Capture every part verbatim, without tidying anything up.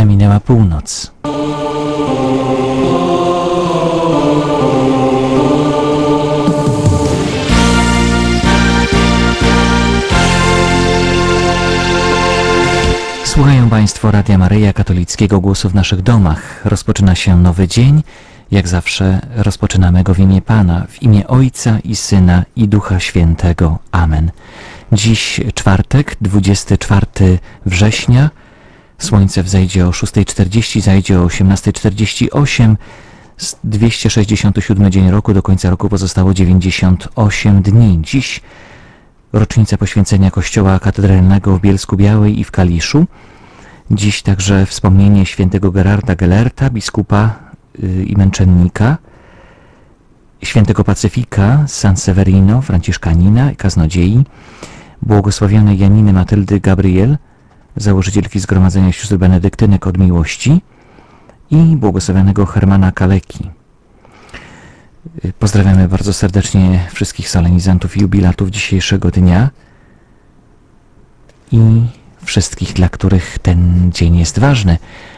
pierwsza minęła północ. Słuchają Państwo Radia Maryja, katolickiego głosu w naszych domach. Rozpoczyna się nowy dzień. Jak zawsze rozpoczynamy go w imię Pana, w imię Ojca i Syna i Ducha Świętego. Amen. Dziś czwartek, dwudziestego czwartego września. Słońce wzejdzie o szósta czterdzieści, zajdzie o osiemnasta czterdzieści osiem. dwieście sześćdziesiąty siódmy dzień roku, do końca roku pozostało dziewięćdziesiąt osiem dni. Dziś rocznica poświęcenia kościoła katedralnego w Bielsku-Białej i w Kaliszu. Dziś także wspomnienie świętego Gerarda Gellerta, biskupa yy, i męczennika, świętego Pacyfika z San Severino, franciszkanina i kaznodziei, błogosławionej Janiny Matyldy Gabriel, założycielki Zgromadzenia Sióstr Benedyktynek od Miłości, i błogosławionego Hermana Kaleki. Pozdrawiamy bardzo serdecznie wszystkich solenizantów i jubilatów dzisiejszego dnia i wszystkich, dla których ten dzień jest ważny.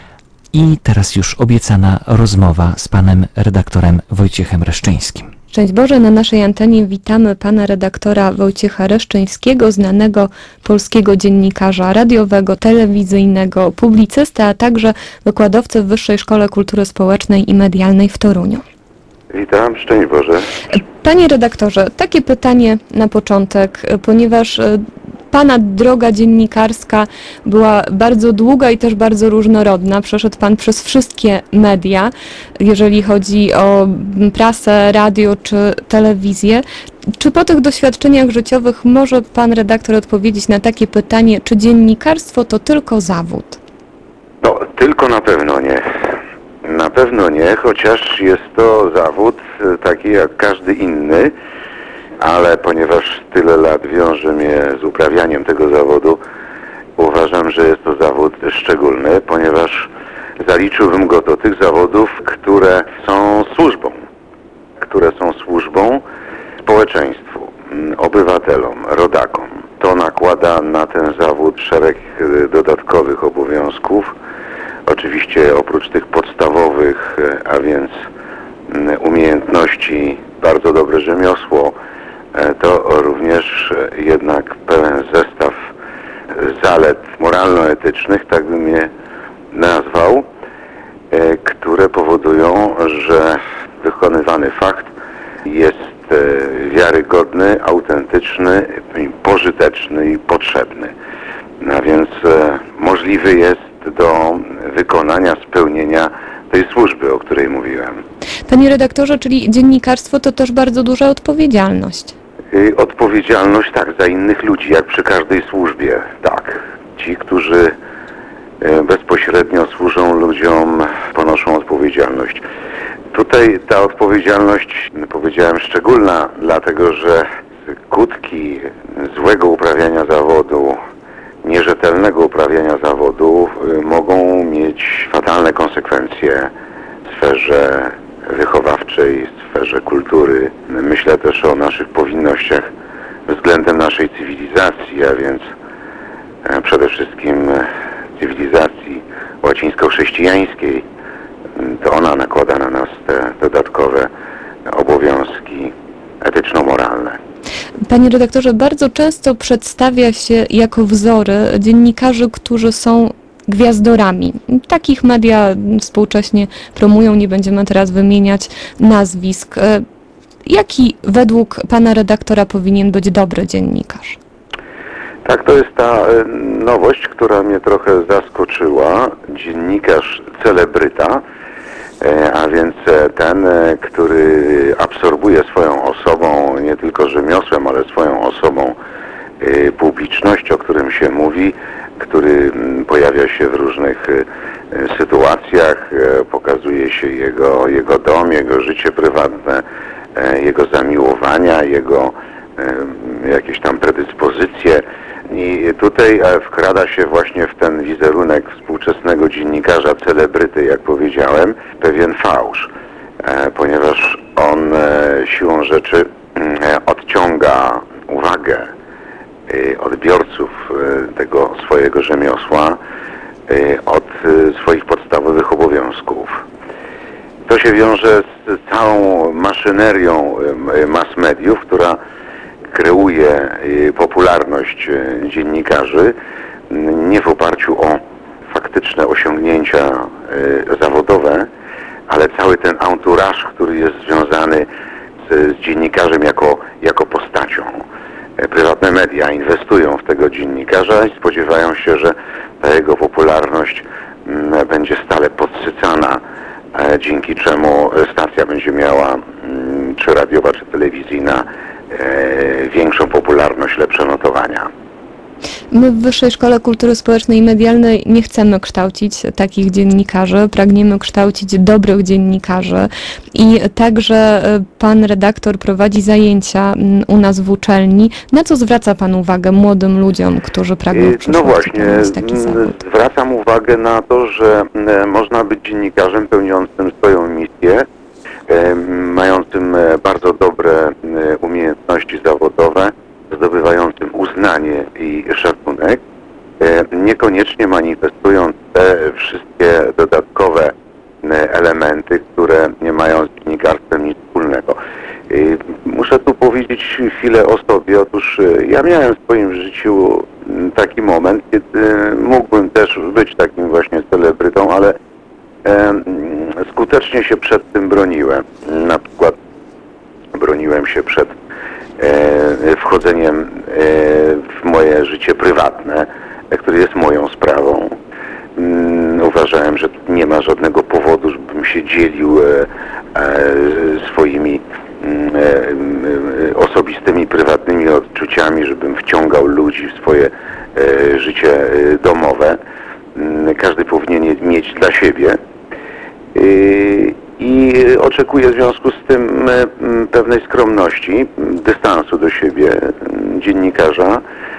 I teraz już obiecana rozmowa z panem redaktorem Wojciechem Reszczyńskim. Szczęść Boże, na naszej antenie witamy pana redaktora Wojciecha Reszczyńskiego, znanego polskiego dziennikarza radiowego, telewizyjnego, publicystę, a także wykładowcę w Wyższej Szkole Kultury Społecznej i Medialnej w Toruniu. Witam, szczęść Boże. Panie redaktorze, takie pytanie na początek, ponieważ pana droga dziennikarska była bardzo długa i też bardzo różnorodna. Przeszedł pan przez wszystkie media, jeżeli chodzi o prasę, radio czy telewizję. Czy po tych doświadczeniach życiowych może pan redaktor odpowiedzieć na takie pytanie, czy dziennikarstwo to tylko zawód? No, tylko na pewno nie. Na pewno nie, chociaż jest to zawód taki jak każdy inny, ale ponieważ tyle lat wiąże mnie z uprawianiem tego zawodu, uważam, że jest to zawód szczególny, ponieważ zaliczyłbym go do tych zawodów, które są służbą, które są służbą społeczeństwu, obywatelom, rodakom. To nakłada na ten zawód szereg dodatkowych obowiązków. Oczywiście oprócz tych podstawowych, a więc umiejętności, bardzo dobre rzemiosło, to również jednak pełen zestaw zalet moralno-etycznych, tak bym je nazwał, które powodują, że wykonywany fakt jest wiarygodny, autentyczny, pożyteczny i potrzebny. A więc możliwy jest do wykonania, spełnienia tej służby, o której mówiłem. Panie redaktorze, czyli dziennikarstwo to też bardzo duża odpowiedzialność. Odpowiedzialność, tak, za innych ludzi, jak przy każdej służbie, tak. Ci, którzy bezpośrednio służą ludziom, ponoszą odpowiedzialność. Tutaj ta odpowiedzialność, powiedziałem, szczególna, dlatego że skutki złego uprawiania zawodu, nierzetelnego uprawiania zawodu mogą mieć fatalne konsekwencje w sferze wychowawczej, w sferze kultury. Myślę też o naszych powinnościach względem naszej cywilizacji, a więc przede wszystkim cywilizacji łacińsko-chrześcijańskiej. To ona nakłada na nas te dodatkowe obowiązki etyczno-moralne. Panie redaktorze, bardzo często przedstawia się jako wzory dziennikarzy, którzy są gwiazdorami. Takich media współcześnie promują, nie będziemy teraz wymieniać nazwisk. Jaki według pana redaktora powinien być dobry dziennikarz? Tak, to jest ta nowość, która mnie trochę zaskoczyła. Dziennikarz celebryta, a więc ten, który absorbuje swoją osobą, nie tylko rzemiosłem, ale swoją osobą publiczność, o którym się mówi, który pojawia się w różnych sytuacjach, pokazuje się jego, jego dom, jego życie prywatne, jego zamiłowania, jego jakieś tam predyspozycje. I tutaj wkrada się właśnie w ten wizerunek współczesnego dziennikarza, celebryty, jak powiedziałem, pewien fałsz, ponieważ on siłą rzeczy odciąga uwagę odbiorców tego swojego rzemiosła od swoich podstawowych obowiązków. To się wiąże z całą maszynerią mass mediów, która kreuje popularność dziennikarzy nie w oparciu o faktyczne osiągnięcia zawodowe, ale cały ten entourage, który jest związany z, z dziennikarzem jako, jako postacią. Prywatne media inwestują w tego dziennikarza i spodziewają się, że ta jego popularność będzie stale podsycana, dzięki czemu stacja będzie miała, czy radiowa, czy telewizyjna, większą popularność, lepsze notowania. My w Wyższej Szkole Kultury Społecznej i Medialnej nie chcemy kształcić takich dziennikarzy, pragniemy kształcić dobrych dziennikarzy i także pan redaktor prowadzi zajęcia u nas w uczelni. Na co zwraca pan uwagę młodym ludziom, którzy pragną w No właśnie, pełnić taki zawód? zwracam uwagę na to, że można być dziennikarzem pełniącym swoją misję, mającym bardzo dobre umiejętności zawodowe, zdobywającym uznanie i szacunek, niekoniecznie manifestując te wszystkie dodatkowe elementy, które nie mają z dziennikarstwem nic wspólnego. Muszę tu powiedzieć chwilę o sobie. Otóż ja miałem w swoim życiu taki moment, kiedy mógłbym też być takim właśnie celebrytą, ale skutecznie się przed tym broniłem. Na przykład broniłem się przed wchodzeniem w moje życie prywatne, które jest moją sprawą. Uważałem, że nie ma żadnego powodu, żebym się dzielił swoimi osobistymi, prywatnymi odczuciami, żebym wciągał ludzi w swoje życie domowe. Każdy powinien mieć dla siebie. I oczekuję w związku z tym pewnej skromności, dystansu do siebie dziennikarza,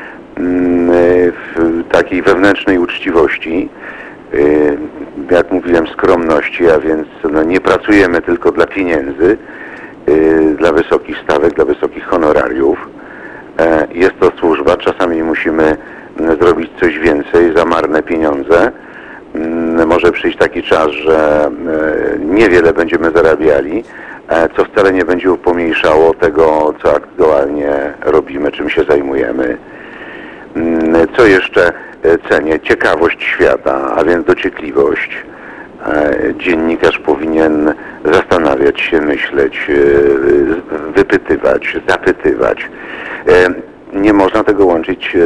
takiej wewnętrznej uczciwości, jak mówiłem, skromności, a więc no, nie pracujemy tylko dla pieniędzy, dla wysokich stawek, dla wysokich honorariów. Jest to służba, czasami musimy zrobić coś więcej za marne pieniądze. Może przyjść taki czas, że niewiele będziemy zarabiali, co wcale nie będzie pomniejszało tego, co aktualnie robimy, czym się zajmujemy. Co jeszcze cenię? Ciekawość świata, a więc dociekliwość. Dziennikarz powinien zastanawiać się, myśleć, wypytywać, zapytywać. Nie można tego łączyć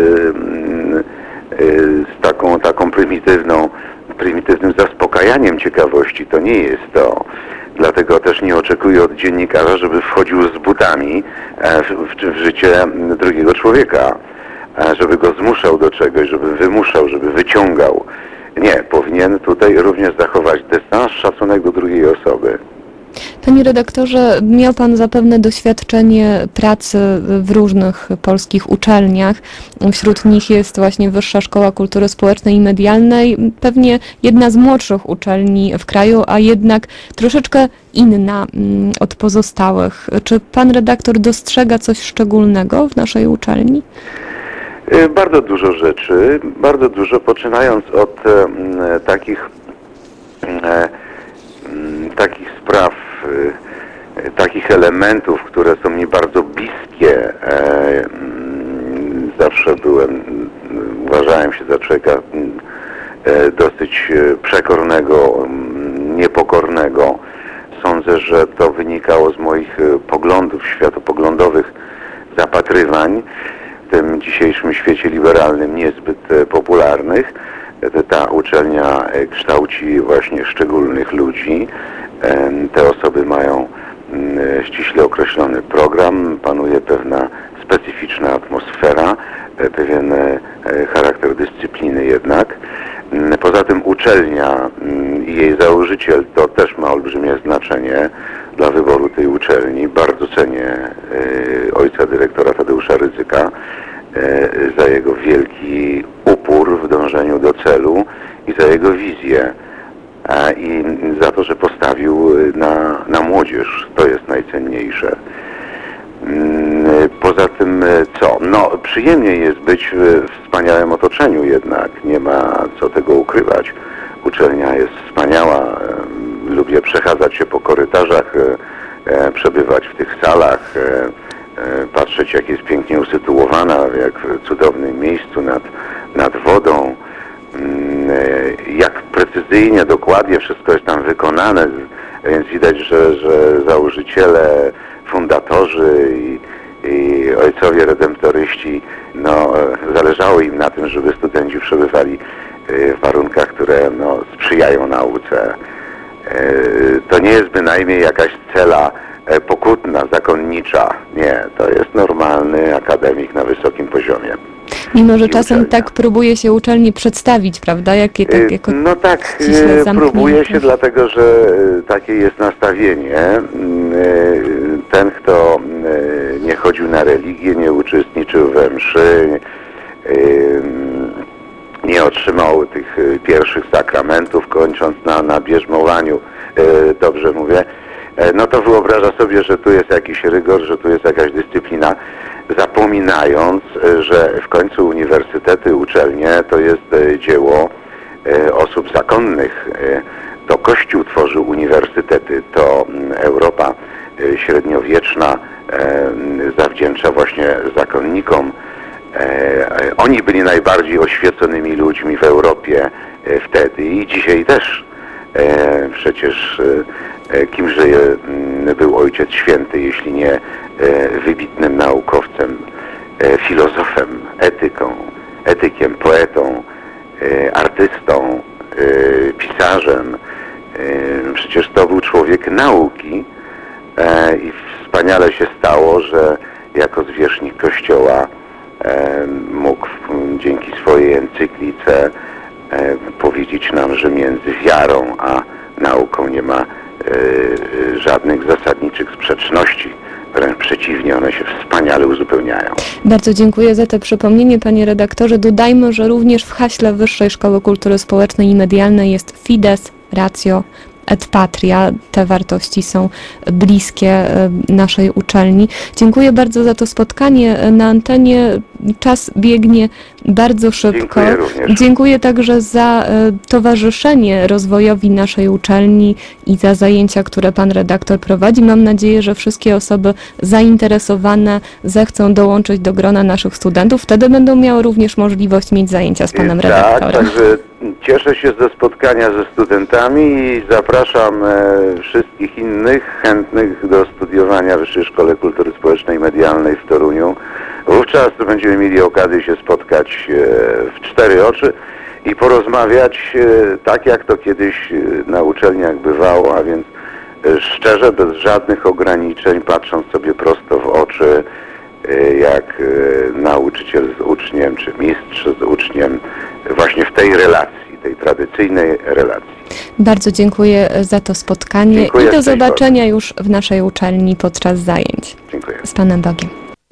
z taką, taką prymitywną, prymitywnym zaspokajaniem ciekawości. To nie jest to. Dlatego też nie oczekuję od dziennikarza, żeby wchodził z butami w, w, w życie drugiego człowieka, żeby go zmuszał do czegoś, żeby wymuszał, żeby wyciągał. Nie, powinien tutaj również zachować dystans, szacunek do drugiej osoby. Panie redaktorze, miał pan zapewne doświadczenie pracy w różnych polskich uczelniach. Wśród nich jest właśnie Wyższa Szkoła Kultury Społecznej i Medialnej, pewnie jedna z młodszych uczelni w kraju, a jednak troszeczkę inna od pozostałych. Czy pan redaktor dostrzega coś szczególnego w naszej uczelni? Bardzo dużo rzeczy, bardzo dużo, poczynając od e, takich e, takich spraw, e, takich elementów, które są mi bardzo bliskie. E, zawsze byłem, uważałem się za człowieka e, dosyć przekornego, niepokornego. Sądzę, że to wynikało z moich poglądów, światopoglądowych zapatrywań. W tym dzisiejszym świecie liberalnym niezbyt popularnych. Ta uczelnia kształci właśnie szczególnych ludzi. Te osoby mają ściśle określony program, panuje pewna specyficzna atmosfera, pewien charakter dyscypliny jednak. Poza tym uczelnia i jej założyciel to też ma olbrzymie znaczenie dla wyboru tej uczelni. Bardzo cenię ojca dyrektora Tadeusza Rydzyka za jego wielki upór w dążeniu do celu i za jego wizję. I za to, że postawił na, na młodzież. To jest najcenniejsze. Poza tym co? No, przyjemnie jest być w wspaniałym otoczeniu jednak. Nie ma co tego ukrywać. uczelnia jest wspaniała. Lubię przechadzać się po korytarzach, przebywać w tych salach, patrzeć, jak jest pięknie usytuowana, jak w cudownym miejscu nad, nad wodą, jak precyzyjnie, dokładnie wszystko jest tam wykonane, więc widać, że, że założyciele, fundatorzy i, i ojcowie redemptoryści, no, zależało im na tym, żeby studenci przebywali w warunkach, które no, sprzyjają nauce. To nie jest bynajmniej jakaś cela pokutna, zakonnicza. Nie, to jest normalny akademik na wysokim poziomie. Mimo, że I czasem uczelnia. tak próbuje się uczelni przedstawić, prawda? Jakie tak jako No tak, ściśle e, zamknięte. próbuje się, dlatego że e, takie jest nastawienie. E, Ten, kto e, nie chodził na religię, nie uczestniczył we mszy, e, nie otrzymał tych e, pierwszych sakramentów, kończąc na, na bierzmowaniu, e, dobrze mówię, e, no to wyobraża sobie, że tu jest jakiś rygor, że tu jest jakaś dyscyplina, zapominając, że w końcu uniwersytety, uczelnie to jest dzieło osób zakonnych. To Kościół tworzył uniwersytety, to Europa średniowieczna zawdzięcza właśnie zakonnikom. Oni byli najbardziej oświeconymi ludźmi w Europie wtedy i dzisiaj też. Przecież kimże był Ojciec Święty, jeśli nie wybitnym naukowcem, filozofem, etyką, etykiem, poetą, artystą, pisarzem. Przecież to był człowiek nauki i wspaniale się stało, że jako zwierzchnik Kościoła mógł dzięki swojej encyklice powiedzieć nam, że między wiarą a nauką nie ma żadnych zasadniczych sprzeczności. Wręcz przeciwnie, one się wspaniale uzupełniają. Bardzo dziękuję za to przypomnienie, panie redaktorze. Dodajmy, że również w haśle Wyższej Szkoły Kultury Społecznej i Medialnej jest Fides, Ratio et Patria. Te wartości są bliskie naszej uczelni. Dziękuję bardzo za to spotkanie na antenie. Czas biegnie bardzo szybko. Dziękuję również. Dziękuję także za towarzyszenie rozwojowi naszej uczelni i za zajęcia, które pan redaktor prowadzi. Mam nadzieję, że wszystkie osoby zainteresowane zechcą dołączyć do grona naszych studentów. Wtedy będą miały również możliwość mieć zajęcia z panem Tak, redaktorem. także cieszę się ze spotkania ze studentami i zapraszam wszystkich innych chętnych do studiowania w Wyższej Szkole Kultury Społecznej i Medialnej w Toruniu. Wówczas będziemy mieli okazję się spotkać w cztery oczy i porozmawiać tak, jak to kiedyś na uczelniach bywało, a więc szczerze, bez żadnych ograniczeń, patrząc sobie prosto w oczy, jak nauczyciel z uczniem, czy mistrz z uczniem, właśnie w tej relacji, tej tradycyjnej relacji. Bardzo dziękuję za to spotkanie Dziękuję, i do szczęść zobaczenia już w naszej uczelni podczas zajęć. Dziękuję. Z Panem Bogiem.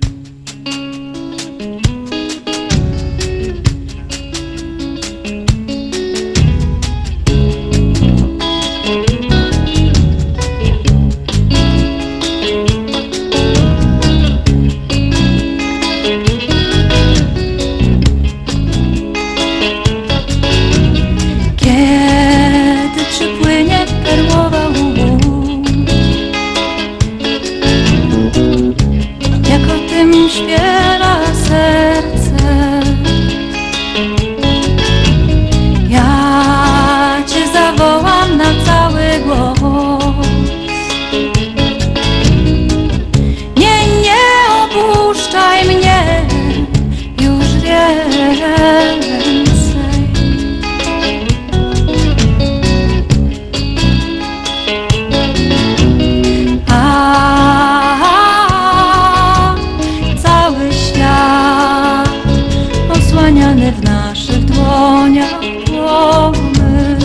Kiedy przypłynie perłowa łódź, jak o tym śpiewa serce, ja Cię zawołam na cały głos. Nie, nie opuszczaj mnie już więcej. Osłaniany w naszych dłoniach płomyk,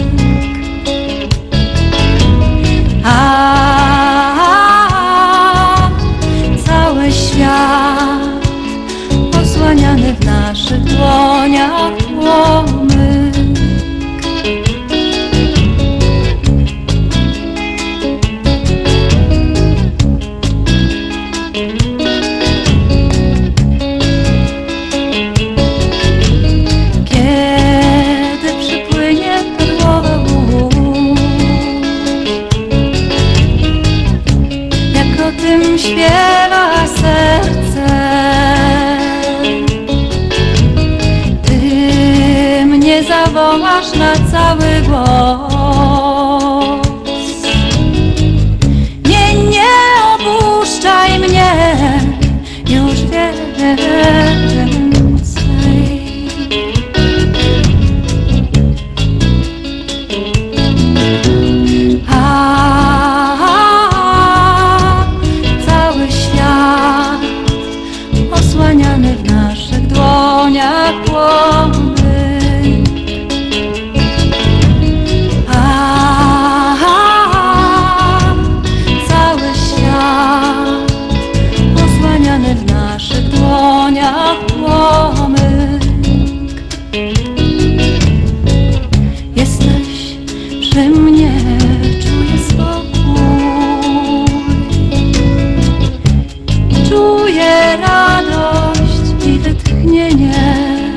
a cały świat osłaniany w naszych dłoniach płomyk. Kiedy przypłynie perłowa zawołasz na cały głos. Nie, nie opuszczaj mnie już więcej. A cały świat osłaniany w naszych dłoniach płomy. W naszych dłoniach płomyk. Jesteś przy mnie, czuję spokój, czuję radość i wytchnienie.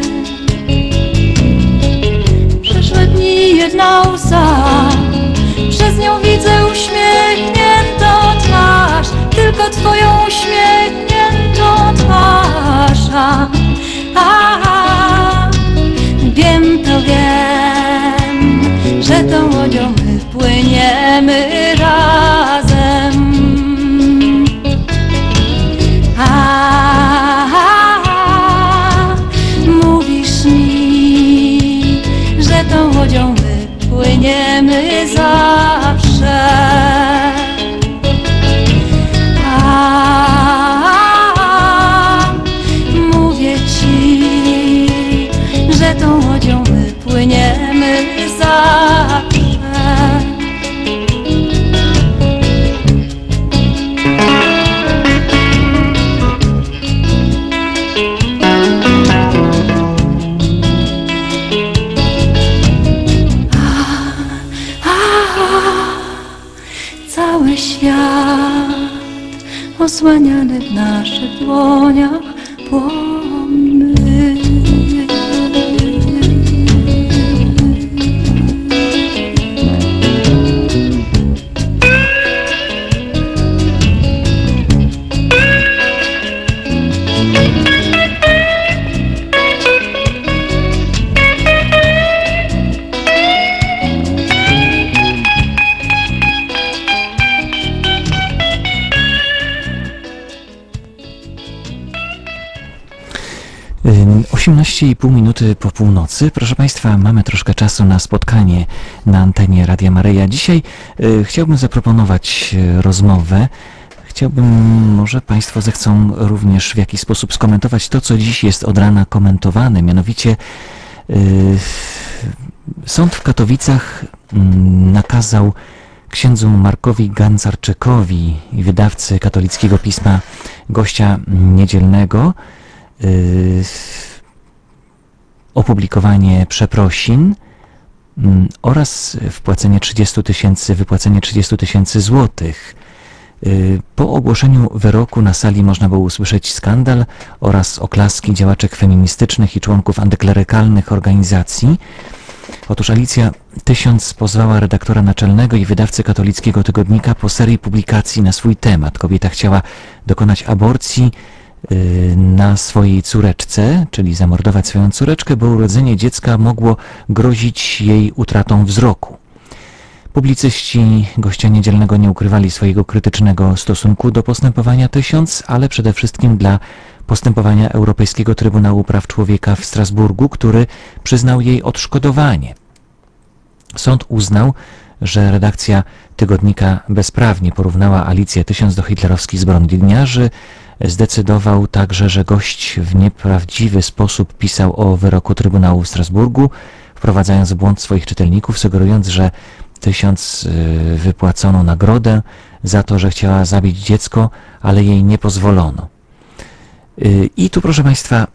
Przeszłe dni jedna łza, przez nią widzę uśmiechniętą twarz, tylko twoją uśmiechniętą twarz. A, a, wiem to wiem, że tą łodzią my wpłyniemy razem. A, a, mówisz mi, że tą łodzią my wpłyniemy zawsze. Że tą łodzią my płyniemy zawsze. A, a, cały świat osłaniany w naszych dłoniach płomy. osiemnaście i pół minuty po północy. Proszę Państwa, mamy troszkę czasu na spotkanie na antenie Radia Maryja. Dzisiaj y, chciałbym zaproponować y, rozmowę. Chciałbym, może Państwo zechcą również w jakiś sposób skomentować to, co dziś jest od rana komentowane. Mianowicie y, sąd w Katowicach y, nakazał księdzu Markowi Gancarczykowi, wydawcy katolickiego pisma Gościa Niedzielnego, y, opublikowanie przeprosin mm, oraz wpłacenie trzydziestu tysięcy, wypłacenie trzydziestu tysięcy złotych. Y, po ogłoszeniu wyroku na sali można było usłyszeć skandal oraz oklaski działaczek feministycznych i członków antyklerykalnych organizacji. Otóż Alicja Tysiąc pozwała redaktora naczelnego i wydawcy katolickiego tygodnika po serii publikacji na swój temat. Kobieta chciała dokonać aborcji na swojej córeczce, czyli zamordować swoją córeczkę, bo urodzenie dziecka mogło grozić jej utratą wzroku. Publicyści Gościa Niedzielnego nie ukrywali swojego krytycznego stosunku do postępowania Tysiąc, ale przede wszystkim dla postępowania Europejskiego Trybunału Praw Człowieka w Strasburgu, który przyznał jej odszkodowanie. Sąd uznał, że redakcja tygodnika bezprawnie porównała Alicję Tysiąc do hitlerowskich zbrodniarzy. Zdecydował także, że gość w nieprawdziwy sposób pisał o wyroku Trybunału w Strasburgu, wprowadzając w błąd swoich czytelników, sugerując, że Tysiąc wypłacono nagrodę za to, że chciała zabić dziecko, ale jej nie pozwolono. I tu, proszę Państwa,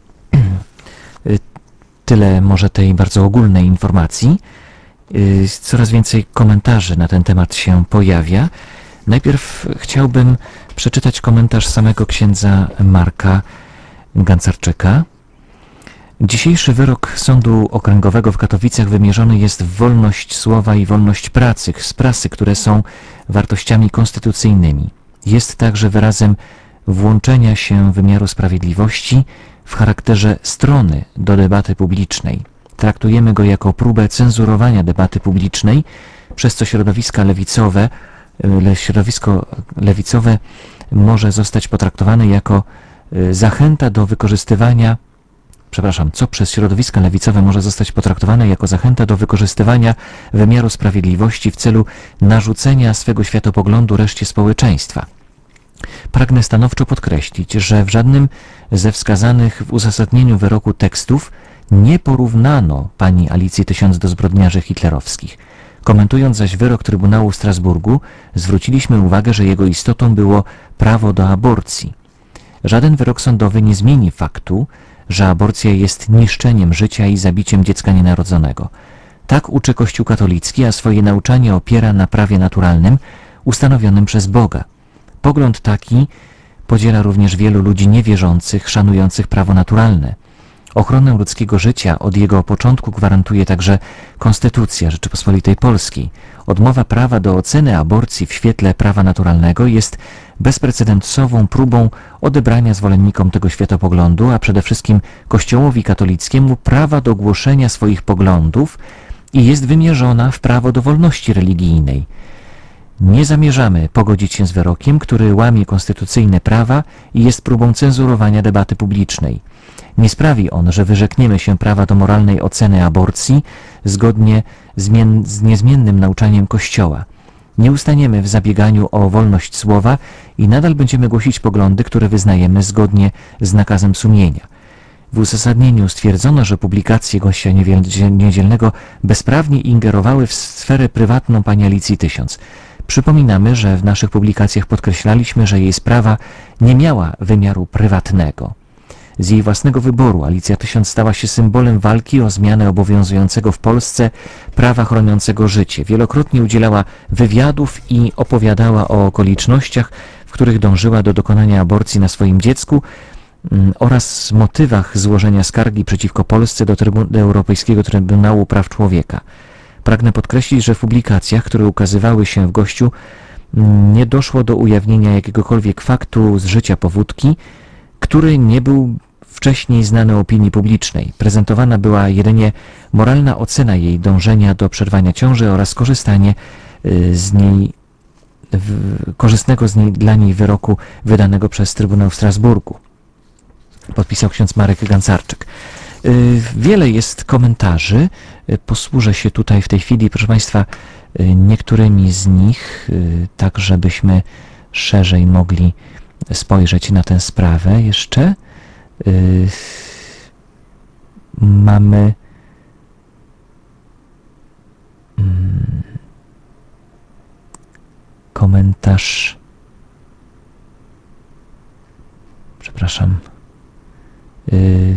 tyle może tej bardzo ogólnej informacji. Coraz więcej komentarzy na ten temat się pojawia. Najpierw chciałbym przeczytać komentarz samego księdza Marka Gancarczyka. Dzisiejszy wyrok Sądu Okręgowego w Katowicach wymierzony jest w wolność słowa i wolność pracy, z prasy, które są wartościami konstytucyjnymi. Jest także wyrazem włączenia się wymiaru sprawiedliwości w charakterze strony do debaty publicznej. traktujemy go jako próbę cenzurowania debaty publicznej, przez co środowiska lewicowe, le, środowisko lewicowe może zostać potraktowane jako y, zachęta do wykorzystywania, przepraszam, co przez środowiska lewicowe może zostać potraktowane jako zachęta do wykorzystywania wymiaru sprawiedliwości w celu narzucenia swego światopoglądu reszcie społeczeństwa. Pragnę stanowczo podkreślić, że w żadnym ze wskazanych w uzasadnieniu wyroku tekstów nie porównano pani Alicji Tysiąc do zbrodniarzy hitlerowskich. Komentując zaś wyrok Trybunału w Strasburgu, zwróciliśmy uwagę, że jego istotą było prawo do aborcji. Żaden wyrok sądowy nie zmieni faktu, że aborcja jest niszczeniem życia i zabiciem dziecka nienarodzonego. Tak uczy Kościół katolicki, a swoje nauczanie opiera na prawie naturalnym ustanowionym przez Boga. Pogląd taki podziela również wielu ludzi niewierzących, szanujących prawo naturalne. Ochronę ludzkiego życia od jego początku gwarantuje także Konstytucja Rzeczypospolitej Polskiej. Odmowa prawa do oceny aborcji w świetle prawa naturalnego jest bezprecedensową próbą odebrania zwolennikom tego światopoglądu, a przede wszystkim Kościołowi katolickiemu prawa do głoszenia swoich poglądów i jest wymierzona w prawo do wolności religijnej. Nie zamierzamy pogodzić się z wyrokiem, który łamie konstytucyjne prawa i jest próbą cenzurowania debaty publicznej. Nie sprawi on, że wyrzekniemy się prawa do moralnej oceny aborcji zgodnie z niezmiennym nauczaniem Kościoła. Nie ustaniemy w zabieganiu o wolność słowa i nadal będziemy głosić poglądy, które wyznajemy zgodnie z nakazem sumienia. W uzasadnieniu stwierdzono, że publikacje gościa niedzielnego bezprawnie ingerowały w sferę prywatną pani Alicji Tysiąc. Przypominamy, że w naszych publikacjach podkreślaliśmy, że jej sprawa nie miała wymiaru prywatnego. Z jej własnego wyboru Alicja Tysiąc stała się symbolem walki o zmianę obowiązującego w Polsce prawa chroniącego życie. Wielokrotnie udzielała wywiadów i opowiadała o okolicznościach, w których dążyła do dokonania aborcji na swoim dziecku oraz motywach złożenia skargi przeciwko Polsce do, Trybu- do Europejskiego Trybunału Praw Człowieka. Pragnę podkreślić, że w publikacjach, które ukazywały się w gościu, nie doszło do ujawnienia jakiegokolwiek faktu z życia powódki, który nie był wcześniej znany opinii publicznej. Prezentowana była jedynie moralna ocena jej dążenia do przerwania ciąży oraz korzystanie z niej, korzystnego z niej dla niej wyroku wydanego przez Trybunał w Strasburgu. Podpisał ksiądz Marek Gancarczyk. Wiele jest komentarzy. Posłużę się tutaj w tej chwili, proszę Państwa, niektórymi z nich, tak żebyśmy szerzej mogli spojrzeć na tę sprawę jeszcze. Yy, mamy yy, komentarz, przepraszam, yy,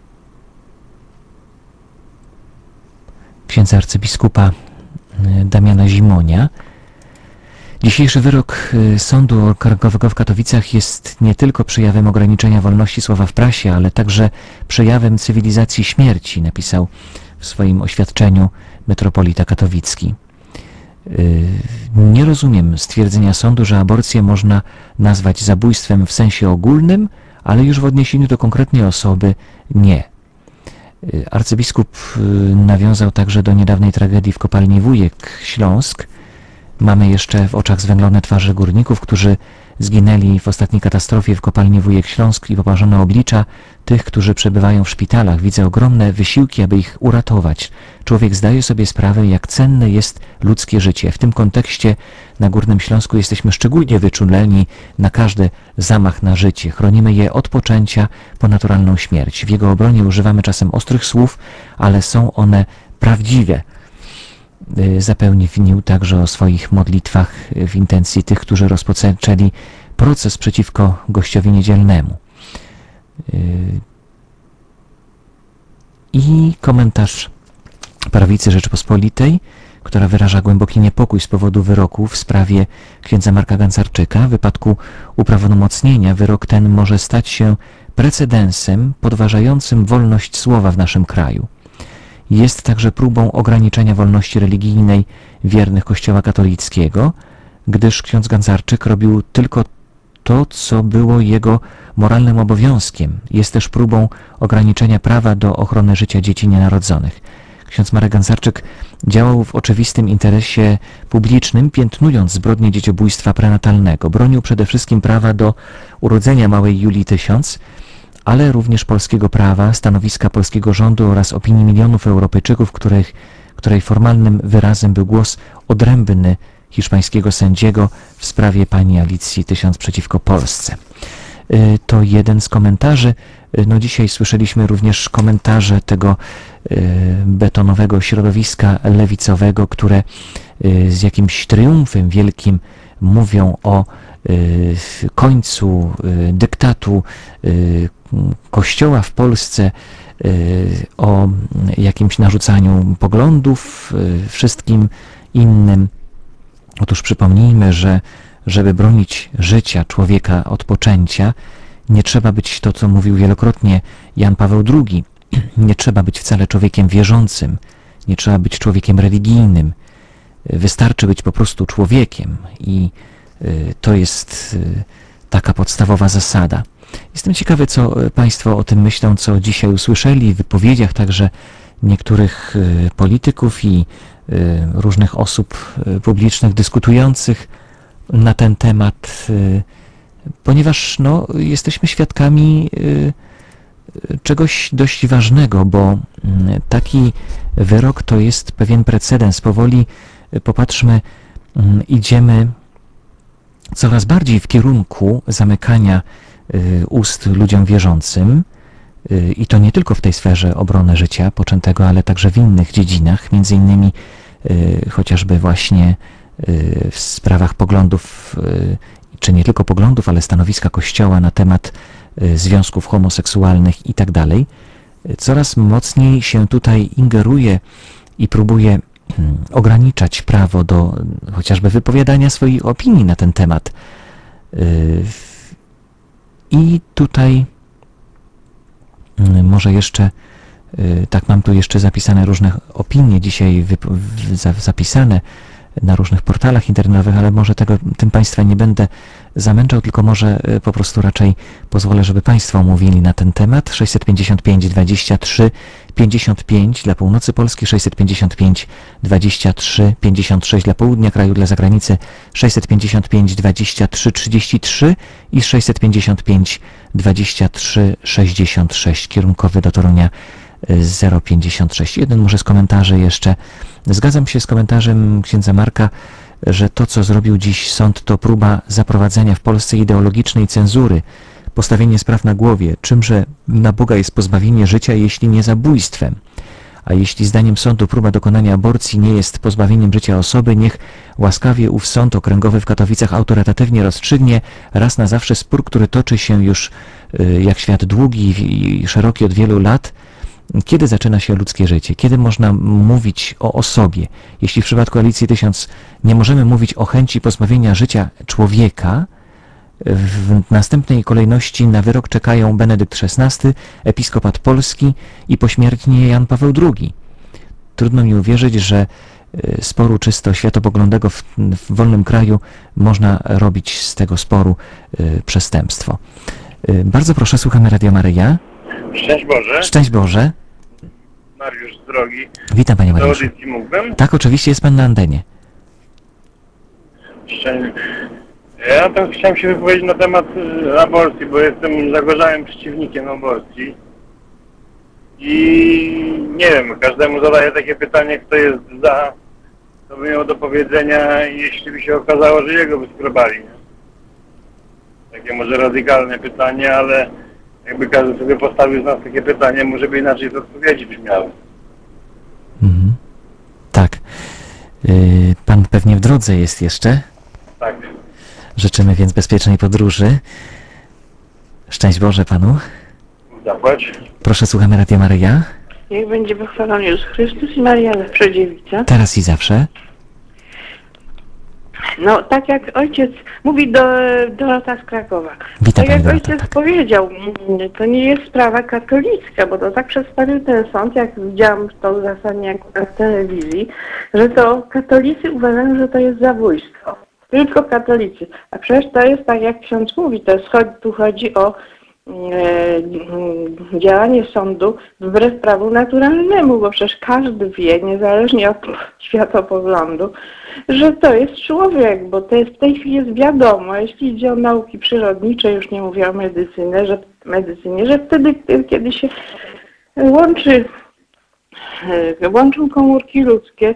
księdza arcybiskupa Damiana Zimonia. Dzisiejszy wyrok Sądu Okręgowego w Katowicach jest nie tylko przejawem ograniczenia wolności słowa w prasie, ale także przejawem cywilizacji śmierci, napisał w swoim oświadczeniu metropolita katowicki. Nie rozumiem stwierdzenia sądu, że aborcję można nazwać zabójstwem w sensie ogólnym, ale już w odniesieniu do konkretnej osoby nie. Arcybiskup nawiązał także do niedawnej tragedii w kopalni Wujek, Śląsk. Mamy jeszcze w oczach zwęglone twarze górników, którzy zginęli w ostatniej katastrofie w kopalni Wujek Śląsk i poparzone oblicza tych, którzy przebywają w szpitalach. Widzę ogromne wysiłki, aby ich uratować. Człowiek zdaje sobie sprawę, jak cenne jest ludzkie życie. W tym kontekście na Górnym Śląsku jesteśmy szczególnie wyczuleni na każdy zamach na życie. Chronimy je od poczęcia po naturalną śmierć. W jego obronie używamy czasem ostrych słów, ale są one prawdziwe. Zapewnił także o swoich modlitwach w intencji tych, którzy rozpoczęli proces przeciwko gościowi niedzielnemu. I komentarz prawicy Rzeczypospolitej, która wyraża głęboki niepokój z powodu wyroku w sprawie księdza Marka Gancarczyka. W wypadku uprawomocnienia wyrok ten może stać się precedensem podważającym wolność słowa w naszym kraju. Jest także próbą ograniczenia wolności religijnej wiernych Kościoła katolickiego, gdyż ksiądz Gancarczyk robił tylko to, co było jego moralnym obowiązkiem. Jest też próbą ograniczenia prawa do ochrony życia dzieci nienarodzonych. Ksiądz Marek Gancarczyk działał w oczywistym interesie publicznym, piętnując zbrodnię dzieciobójstwa prenatalnego. Bronił przede wszystkim prawa do urodzenia małej Julii Tysiąc, ale również polskiego prawa, stanowiska polskiego rządu oraz opinii milionów Europejczyków, których, której formalnym wyrazem był głos odrębny hiszpańskiego sędziego w sprawie pani Alicji Tysiąc przeciwko Polsce. To jeden z komentarzy. No dzisiaj słyszeliśmy również komentarze tego betonowego środowiska lewicowego, które z jakimś triumfem wielkim mówią o końcu dyktatu Kościoła w Polsce, o jakimś narzucaniu poglądów wszystkim innym. Otóż przypomnijmy, że żeby bronić życia człowieka od poczęcia, nie trzeba być, to co mówił wielokrotnie Jan Paweł drugi, nie trzeba być wcale człowiekiem wierzącym, nie trzeba być człowiekiem religijnym. Wystarczy być po prostu człowiekiem i to jest taka podstawowa zasada. Jestem ciekawy, co Państwo o tym myślą, co dzisiaj usłyszeli w wypowiedziach także niektórych polityków i różnych osób publicznych dyskutujących na ten temat, ponieważ no, jesteśmy świadkami czegoś dość ważnego, bo taki wyrok to jest pewien precedens. Powoli, popatrzmy, idziemy coraz bardziej w kierunku zamykania ust ludziom wierzącym i to nie tylko w tej sferze obrony życia poczętego, ale także w innych dziedzinach, między innymi chociażby właśnie w sprawach poglądów, czy nie tylko poglądów, ale stanowiska Kościoła na temat związków homoseksualnych i tak dalej. Coraz mocniej się tutaj ingeruje i próbuje ograniczać prawo do chociażby wypowiadania swoich opinii na ten temat. I tutaj może jeszcze, tak mam tu jeszcze zapisane różne opinie dzisiaj zapisane na różnych portalach internetowych, ale może tego, tym Państwa nie będę zamęczał, tylko może po prostu raczej pozwolę, żeby Państwo mówili na ten temat. sześćset pięćdziesiąt pięć dwadzieścia trzy pięćdziesiąt pięć dla północy Polski, sześćset pięćdziesiąt pięć dwadzieścia trzy pięćdziesiąt sześć dla południa kraju, dla zagranicy sześćset pięćdziesiąt pięć dwadzieścia trzy trzydzieści trzy i sześćset pięćdziesiąt pięć dwadzieścia trzy sześćdziesiąt sześć, kierunkowy do Torunia zero pięćdziesiąt sześć. Jeden może z komentarzy jeszcze. Zgadzam się z komentarzem księdza Marka, że to, co zrobił dziś sąd, to próba zaprowadzenia w Polsce ideologicznej cenzury, postawienie spraw na głowie, czymże na Boga jest pozbawienie życia, jeśli nie zabójstwem. A jeśli zdaniem sądu próba dokonania aborcji nie jest pozbawieniem życia osoby, niech łaskawie ów sąd okręgowy w Katowicach autorytatywnie rozstrzygnie raz na zawsze spór, który toczy się już jak świat długi i szeroki od wielu lat. Kiedy zaczyna się ludzkie życie? Kiedy można mówić o osobie? Jeśli w przypadku Alicji Tysiąc nie możemy mówić o chęci pozbawienia życia człowieka, w następnej kolejności na wyrok czekają Benedykt szesnasty, episkopat polski i pośmiertnie Jan Paweł drugi. Trudno mi uwierzyć, że sporu czysto światopoglądowego w, w wolnym kraju można robić z tego sporu y, przestępstwo. Y, bardzo proszę, słuchamy Radia Maryja. Szczęść Boże. Szczęść Boże. Mariusz z drogi. Witam Panie Do Mariuszu. audycji mógłbym? Tak, oczywiście jest Pan na antenie. Szczęść... Ja tam chciałem się wypowiedzieć na temat y, aborcji, bo jestem zagorzałym przeciwnikiem aborcji. I nie wiem, każdemu zadaję takie pytanie, kto jest za, to by miał do powiedzenia, jeśli by się okazało, że jego by skrobali. Nie? Takie może radykalne pytanie, ale jakby każdy sobie postawił z nas takie pytanie, może by inaczej to odpowiedzi brzmiały. Mhm. Tak. Y, pan pewnie w drodze jest jeszcze. Tak. Życzymy więc bezpiecznej podróży. Szczęść Boże Panu. Zapłać. Proszę, słuchamy Radia Maryja. Niech będzie pochwalony Jezus Chrystus i Maria zawsze dziewica. Teraz i zawsze. No, tak jak ojciec mówi do Dorota z Krakowa. Witam Tak jak Pani Dorota, ojciec tak. powiedział, mm, to nie jest sprawa katolicka, bo to tak przedstawił ten sąd, jak widziałam to uzasadnienie akurat w telewizji, że to katolicy uważają, że to jest zabójstwo. tylko katolicy. A przecież to jest tak, jak ksiądz mówi, to jest, tu chodzi o e, działanie sądu wbrew prawu naturalnemu, bo przecież każdy wie, niezależnie od światopoglądu, że to jest człowiek, bo to jest w tej chwili jest wiadomo, jeśli idzie o nauki przyrodnicze, już nie mówię o medycynie, że, medycynie, że wtedy, kiedy się łączy, łączą komórki ludzkie,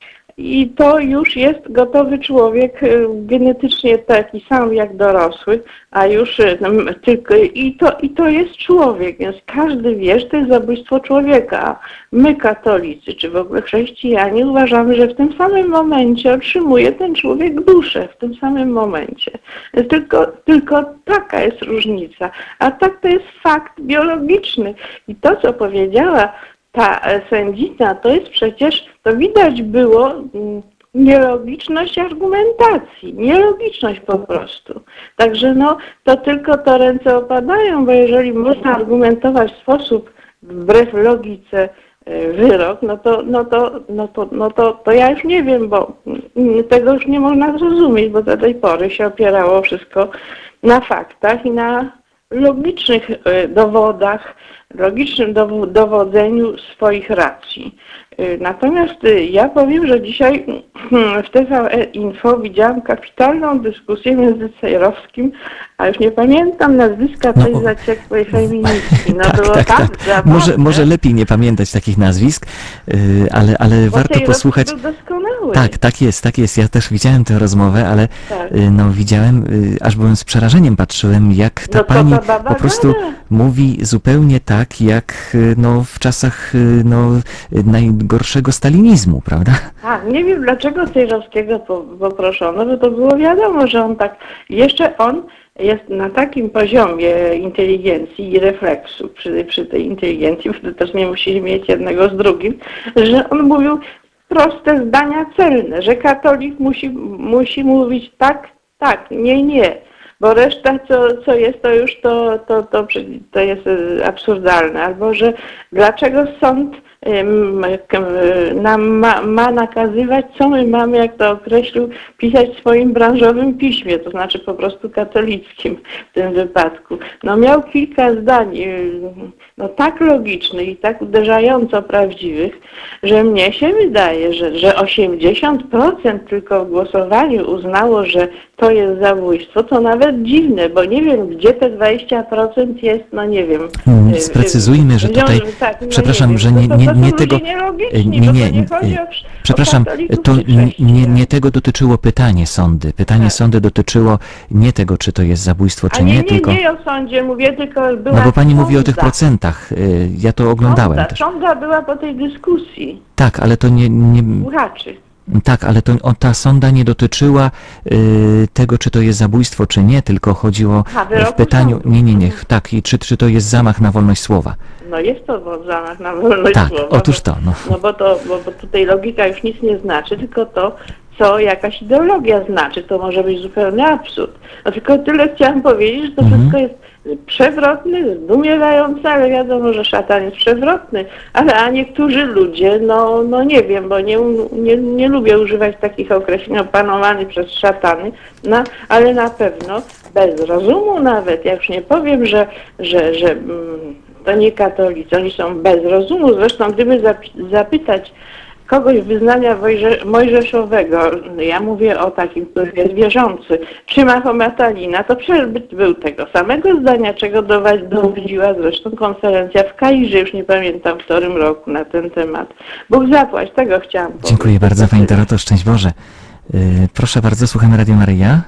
i to już jest gotowy człowiek, genetycznie taki sam jak dorosły, a już no, tylko i to, i to jest człowiek, więc każdy wie, że to jest zabójstwo człowieka. My katolicy, czy w ogóle chrześcijanie uważamy, że w tym samym momencie otrzymuje ten człowiek duszę, w tym samym momencie. Tylko, tylko taka jest różnica, a tak to jest fakt biologiczny. I to, co powiedziała ta sędzina, to jest przecież, to widać było nielogiczność argumentacji, nielogiczność po prostu. Także no, to tylko to ręce opadają, bo jeżeli można argumentować w sposób wbrew logice wyrok, no to, no to, no to, no to, to ja już nie wiem, bo tego już nie można zrozumieć, bo do tej pory się opierało wszystko na faktach i na logicznych dowodach, logicznym dowodzeniu swoich racji. Natomiast ja powiem, że dzisiaj w T V E Info widziałam kapitalną dyskusję między Cejrowskim, a już nie pamiętam nazwiska tej No, zaciekłej feministki. No tak, było tak, tak, tak. zabawne. Może, może lepiej nie pamiętać takich nazwisk, yy, ale, ale Bo warto Cejrowski posłuchać. był doskonały. Tak, tak jest, tak jest. Ja też widziałem tę rozmowę, ale Tak. y, no widziałem, y, aż byłem z przerażeniem patrzyłem, jak ta No to pani ta baba po prostu gada. mówi zupełnie tak, jak y, no w czasach y, no y, najgorszego stalinizmu, prawda? A, nie wiem dlaczego Cejrowskiego po- poproszono, bo to było wiadomo, że on tak, jeszcze on jest na takim poziomie inteligencji i refleksu przy, przy tej inteligencji, bo to też nie musieli mieć jednego z drugim, że on mówił proste zdania celne, że katolik musi, musi mówić tak, tak, nie, nie, bo reszta co, co jest, to już to, to, to, to jest absurdalne, albo że dlaczego sąd ym, k- nam ma, ma nakazywać, co my mamy, jak to określił, pisać w swoim branżowym piśmie, to znaczy po prostu katolickim w tym wypadku. No miał kilka zdań, yy, no tak logicznych i tak uderzająco prawdziwych, że mnie się wydaje, że, że osiemdziesiąt procent tylko w głosowaniu uznało, że to jest zabójstwo, to nawet dziwne, bo nie wiem, gdzie te dwadzieścia procent jest, no nie wiem. Mm, Yy, Sprecyzujmy, że wziąć- tutaj, tak, no przepraszam, wiem, że no nie, to- nie, to są nie ludzie tego, nielogiczni, nie, bo to nie, nie chodzi e, o, przepraszam, o katolików to czy nie, nie, chrześcijan. nie tego dotyczyło pytanie sądy. Pytanie Tak. sądy dotyczyło nie tego, czy to jest zabójstwo, A czy nie, nie, nie, tylko... nie o sądzie mówię, tylko była No bo pani mówi o tych sąda. procentach, y, ja to oglądałem Sąda, też. sąda była po tej dyskusji Tak, ale to nie, nie słuchaczy. tak, ale to o, ta sąda nie dotyczyła y, tego, czy to jest zabójstwo, czy nie, tylko chodziło A, w wyroku pytaniu, sądu. nie, nie, nie, tak, i czy, czy to jest zamach na wolność słowa. No jest to w zamach na wolność Tak, słowa. otóż bo, to, no. No bo to, bo, bo tutaj logika już nic nie znaczy, tylko to, co jakaś ideologia znaczy. To może być zupełny absurd. No tylko tyle chciałam powiedzieć, że to Mhm. wszystko jest przewrotne, zdumiewające, ale wiadomo, że szatan jest przewrotny. Ale a niektórzy ludzie, no, no nie wiem, bo nie, nie, nie lubię używać takich określeń, opanowany przez szatany, no, ale na pewno bez rozumu nawet. Ja już nie powiem, że, że, że mm, to nie katolicy, oni są bez rozumu. Zresztą gdyby zap- zapytać kogoś wyznania wojże- mojżeszowego, ja mówię o takim, który jest wierzący, czy Mahometanina, to przecież by był tego samego zdania, czego dowa- dowodziła zresztą konferencja w Kairze, już nie pamiętam w którym roku na ten temat. Bóg zapłać, tego chciałam powiedzieć. Dziękuję bardzo, pani Doroto, szczęść Boże. Y, proszę bardzo, słuchamy Radio Maryja.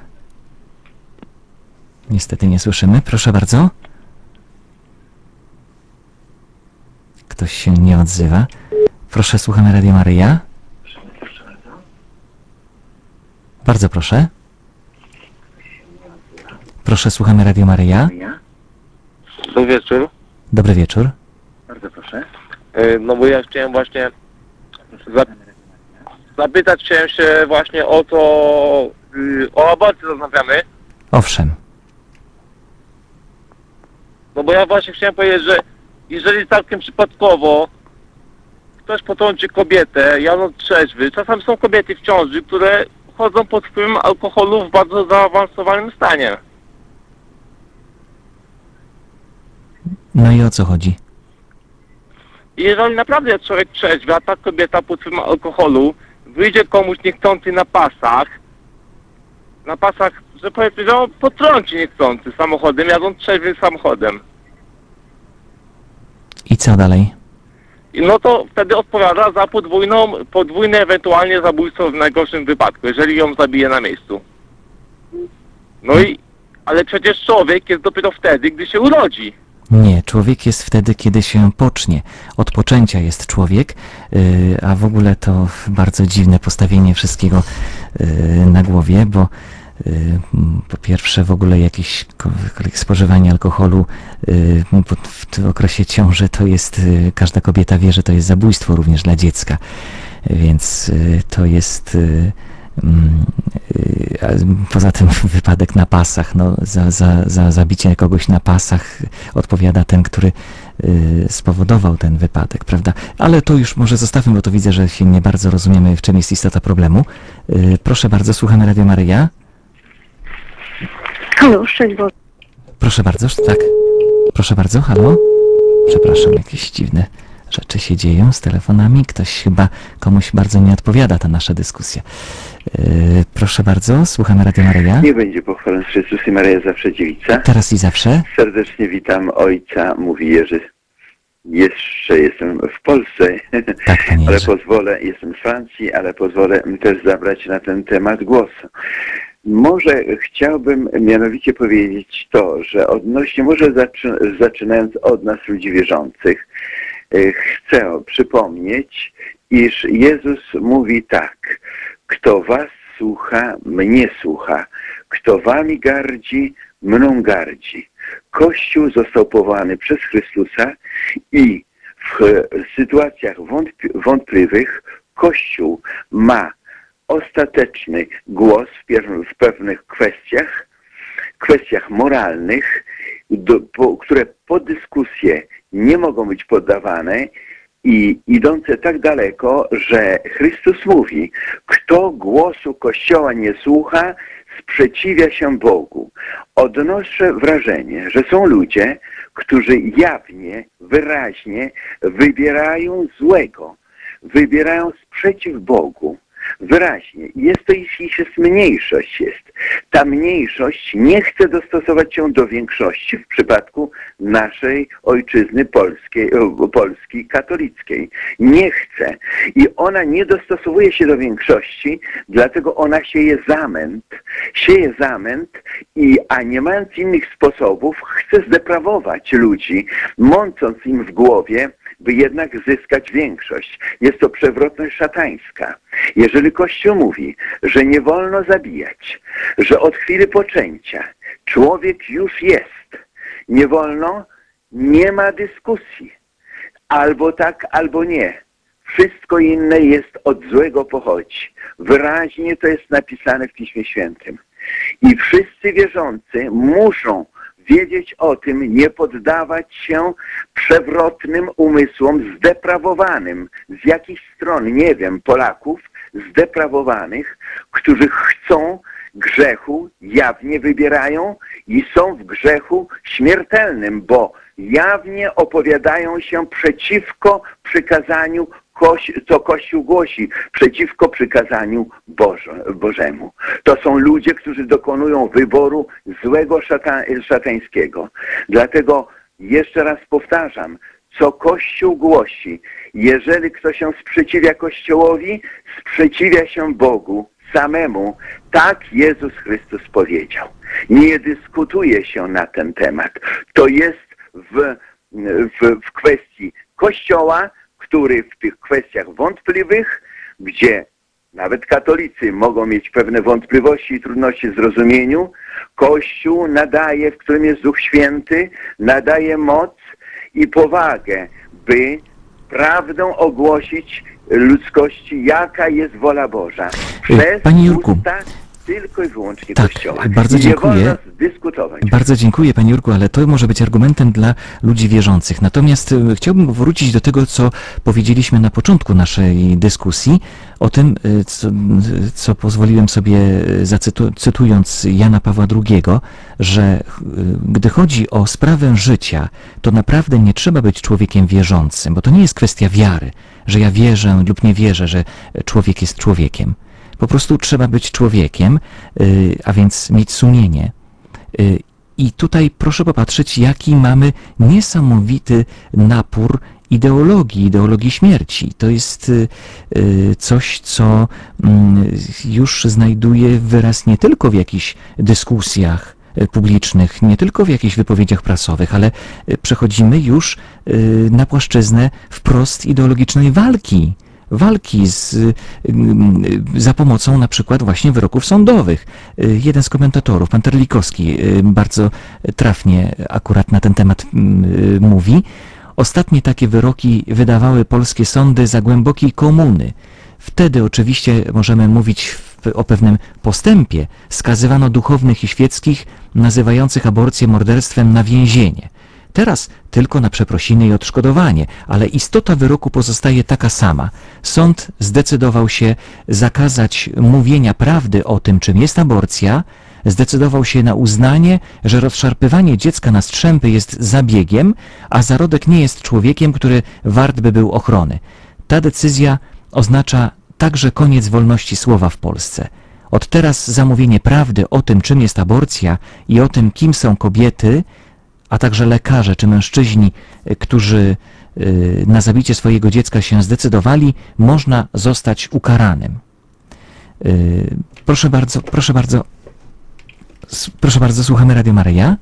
Niestety nie słyszymy, proszę bardzo. Ktoś się nie odzywa. Proszę, słuchamy Radio Maryja. Bardzo proszę. Proszę, słuchamy Radio Maryja. Dobry wieczór. Dobry wieczór. Bardzo proszę. E, No bo ja chciałem właśnie zap zapytać chciałem się właśnie o to, y, o aborcję rozmawiamy. Owszem. No bo ja właśnie chciałem powiedzieć, że jeżeli całkiem przypadkowo ktoś potrąci kobietę, jadąc trzeźwy, czasami są kobiety w ciąży, które chodzą pod wpływem alkoholu w bardzo zaawansowanym stanie. No i o co chodzi? I jeżeli naprawdę jest człowiek trzeźwy, a ta kobieta pod wpływem alkoholu wyjdzie komuś niechcący na pasach, na pasach, że powiedzmy, że on potrąci niechcący samochodem, jadąc trzeźwym samochodem. I co dalej? I no to wtedy odpowiada za podwójną, podwójne ewentualnie zabójstwo w najgorszym wypadku, jeżeli ją zabije na miejscu. No i, ale przecież człowiek jest dopiero wtedy, gdy się urodzi. Nie, człowiek jest wtedy, kiedy się pocznie. Od poczęcia jest człowiek, yy, a w ogóle to bardzo dziwne postawienie wszystkiego yy, na głowie, bo yy, po pierwsze w ogóle jakieś ko- spożywanie alkoholu yy, pod, w tym okresie ciąży to jest, yy, każda kobieta wie, że to jest zabójstwo również dla dziecka, więc yy, to jest... Yy, Poza tym wypadek na pasach, no za, za, za zabicie kogoś na pasach odpowiada ten, który y, spowodował ten wypadek, prawda? Ale to już może zostawmy, bo to widzę, że się nie bardzo rozumiemy, w czym jest istota problemu. Y, proszę bardzo, słuchamy Radio Maryja. Halo, szczęść Boże. Proszę bardzo, tak. Proszę bardzo, halo? Przepraszam, jakieś dziwne rzeczy się dzieją z telefonami. Ktoś chyba, komuś bardzo nie odpowiada ta nasza dyskusja. Yy, proszę bardzo, słuchamy Radio Maryja. Nie będzie pochwalony Chrystus i Maryja zawsze dziewica. Teraz i zawsze. Serdecznie witam ojca, mówi Jerzy. Jeszcze jestem w Polsce, Tak, panie ale Jerzy. pozwolę, jestem z Francji, ale pozwolę też zabrać na ten temat głos. Może chciałbym mianowicie powiedzieć to, że odnośnie, może zaczy, zaczynając od nas ludzi wierzących, chcę przypomnieć, iż Jezus mówi tak: kto was słucha, mnie słucha. Kto wami gardzi, mną gardzi. Kościół został powołany przez Chrystusa i w sytuacjach wątp- wątpliwych Kościół ma ostateczny głos w, pier- w pewnych kwestiach, kwestiach moralnych, do, po, które po dyskusję nie mogą być poddawane i idące tak daleko, że Chrystus mówi, kto głosu Kościoła nie słucha, sprzeciwia się Bogu. Odnoszę wrażenie, że są ludzie, którzy jawnie, wyraźnie wybierają złego, wybierają sprzeciw Bogu. Wyraźnie. Jest to, jeśli jest mniejszość jest. Ta mniejszość nie chce dostosować się do większości w przypadku naszej ojczyzny polskiej, Polski katolickiej. Nie chce. I ona nie dostosowuje się do większości, dlatego ona sieje zamęt. Sieje zamęt, i, a nie mając innych sposobów, chce zdeprawować ludzi, mącąc im w głowie, by jednak zyskać większość. Jest to przewrotność szatańska. Jeżeli Kościół mówi, że nie wolno zabijać, że od chwili poczęcia człowiek już jest, nie wolno, nie ma dyskusji. Albo tak, albo nie. Wszystko inne jest od złego pochodzi. Wyraźnie to jest napisane w Piśmie Świętym. I wszyscy wierzący muszą wiedzieć o tym, nie poddawać się przewrotnym umysłom zdeprawowanym z jakichś stron, nie wiem, Polaków zdeprawowanych, którzy chcą grzechu, jawnie wybierają i są w grzechu śmiertelnym, bo jawnie opowiadają się przeciwko przykazaniu, co Kościół głosi, przeciwko przykazaniu Boże, Bożemu. To są ludzie, którzy dokonują wyboru złego szata, szatańskiego. Dlatego jeszcze raz powtarzam, co Kościół głosi, jeżeli ktoś się sprzeciwia Kościołowi, sprzeciwia się Bogu samemu. Tak Jezus Chrystus powiedział. Nie dyskutuje się na ten temat. To jest w, w, w kwestii Kościoła, który w tych kwestiach wątpliwych, gdzie nawet katolicy mogą mieć pewne wątpliwości i trudności w zrozumieniu, Kościół nadaje, w którym jest Duch Święty, nadaje moc i powagę, by prawdę ogłosić ludzkości, jaka jest wola Boża. Przez Panie Jurku, usta tylko i wyłącznie Tak, Kościoła. bardzo I nie dziękuję. wolno dyskutować. Bardzo dziękuję, panie Jurku, ale to może być argumentem dla ludzi wierzących. Natomiast y, chciałbym wrócić do tego, co powiedzieliśmy na początku naszej dyskusji, o tym, y, co, y, co pozwoliłem sobie, y, zacytu, cytując Jana Pawła drugiego, że y, gdy chodzi o sprawę życia, to naprawdę nie trzeba być człowiekiem wierzącym, bo to nie jest kwestia wiary, że ja wierzę lub nie wierzę, że człowiek jest człowiekiem. Po prostu trzeba być człowiekiem, y, a więc mieć sumienie. Y, I tutaj proszę popatrzeć, jaki mamy niesamowity napór ideologii, ideologii śmierci. To jest y, y, coś, co y, już znajduje wyraz nie tylko w jakichś dyskusjach y, publicznych, nie tylko w jakichś wypowiedziach prasowych, ale y, przechodzimy już y, na płaszczyznę wprost ideologicznej walki. Walki z, y, y, za pomocą na przykład właśnie wyroków sądowych. Y, jeden z komentatorów, pan Terlikowski, y, bardzo trafnie akurat na ten temat y, mówi. Ostatnie takie wyroki wydawały polskie sądy za głębokiej komuny. Wtedy oczywiście możemy mówić w, o pewnym postępie. Skazywano duchownych i świeckich, nazywających aborcję morderstwem, na więzienie. Teraz tylko na przeprosiny i odszkodowanie, ale istota wyroku pozostaje taka sama. Sąd zdecydował się zakazać mówienia prawdy o tym, czym jest aborcja, zdecydował się na uznanie, że rozszarpywanie dziecka na strzępy jest zabiegiem, a zarodek nie jest człowiekiem, który wart by był ochrony. Ta decyzja oznacza także koniec wolności słowa w Polsce. Od teraz zamówienie prawdy o tym, czym jest aborcja i o tym, kim są kobiety, a także lekarze czy mężczyźni, którzy na zabicie swojego dziecka się zdecydowali, można zostać ukaranym. Proszę bardzo, proszę bardzo, proszę bardzo, słuchamy Radio Maryja.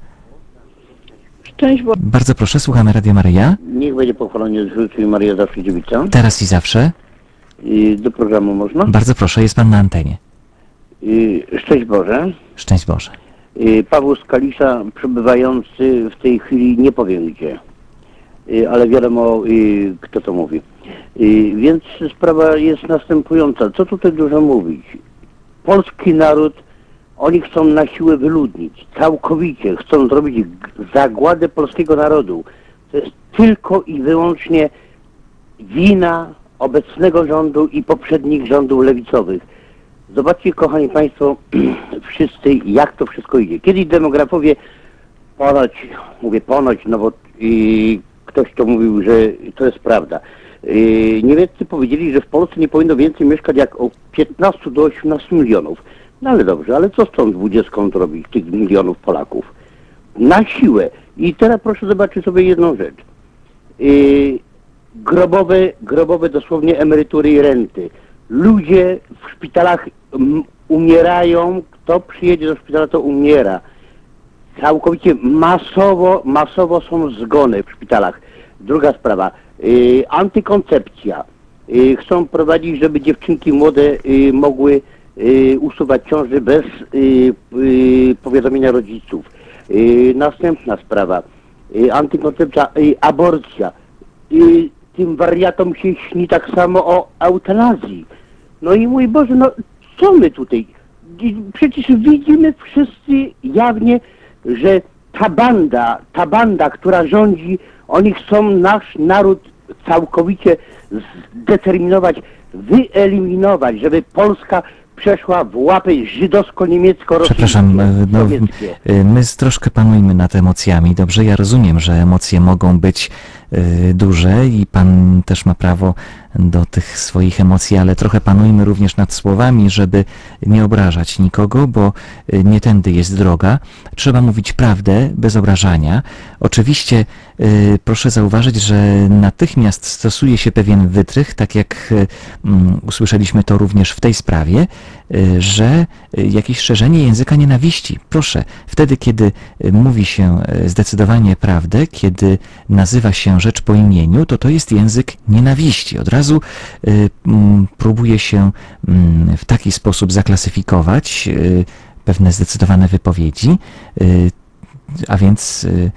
Szczęść Boże. Bardzo proszę, słuchamy Radio Maryja. Niech będzie pochwalony Jezus i Maria zawsze dziewica. Teraz i zawsze. I do programu można? Bardzo proszę, jest pan na antenie. I szczęść Boże. Szczęść Boże. I Paweł z Kalisza, przebywający w tej chwili, nie powiem gdzie, I, ale wiadomo, i, kto to mówi. I, więc sprawa jest następująca. Co tutaj dużo mówić? Polski naród, oni chcą na siłę wyludnić, całkowicie chcą zrobić zagładę polskiego narodu. To jest tylko i wyłącznie wina obecnego rządu i poprzednich rządów lewicowych. Zobaczcie, kochani państwo, wszyscy, jak to wszystko idzie. Kiedyś demografowie ponoć, mówię ponoć, no bo i ktoś to mówił, że to jest prawda. Yy, Niemieccy powiedzieli, że w Polsce nie powinno więcej mieszkać jak od piętnastu do osiemnastu milionów. No ale dobrze, ale co z tą dwudziestką zrobić, tych milionów Polaków? Na siłę. I teraz proszę zobaczyć sobie jedną rzecz. Yy, grobowe, grobowe dosłownie emerytury i renty. Ludzie w szpitalach m, umierają, kto przyjedzie do szpitala, to umiera. Całkowicie masowo, masowo są zgony w szpitalach. Druga sprawa, yy, antykoncepcja. Yy, chcą prowadzić, żeby dziewczynki młode yy, mogły yy, usuwać ciąży bez yy, yy, powiadomienia rodziców. Yy, następna sprawa, yy, antykoncepcja, yy, aborcja. Yy, tym wariatom się śni tak samo o eutanazji. No i mój Boże, no co my tutaj? Przecież widzimy wszyscy jawnie, że ta banda, ta banda, która rządzi, oni chcą nasz naród całkowicie zdeterminować, wyeliminować, żeby Polska przeszła w łapy żydowsko-niemiecko-rosyjskie. Przepraszam, no, my troszkę panujmy nad emocjami, dobrze? Ja rozumiem, że emocje mogą być y, duże i pan też ma prawo do tych swoich emocji, ale trochę panujmy również nad słowami, żeby nie obrażać nikogo, bo y, nie tędy jest droga. Trzeba mówić prawdę bez obrażania. Oczywiście y, proszę zauważyć, że natychmiast stosuje się pewien wytrych, tak jak y, um, usłyszeliśmy to również w tej sprawie, y, że y, jakieś szerzenie języka nienawiści. Proszę, wtedy kiedy y, mówi się y, zdecydowanie prawdę, kiedy nazywa się rzecz po imieniu, to to jest język nienawiści. Od razu y, m, próbuje się m, w taki sposób zaklasyfikować y, pewne zdecydowane wypowiedzi, y, a więc y,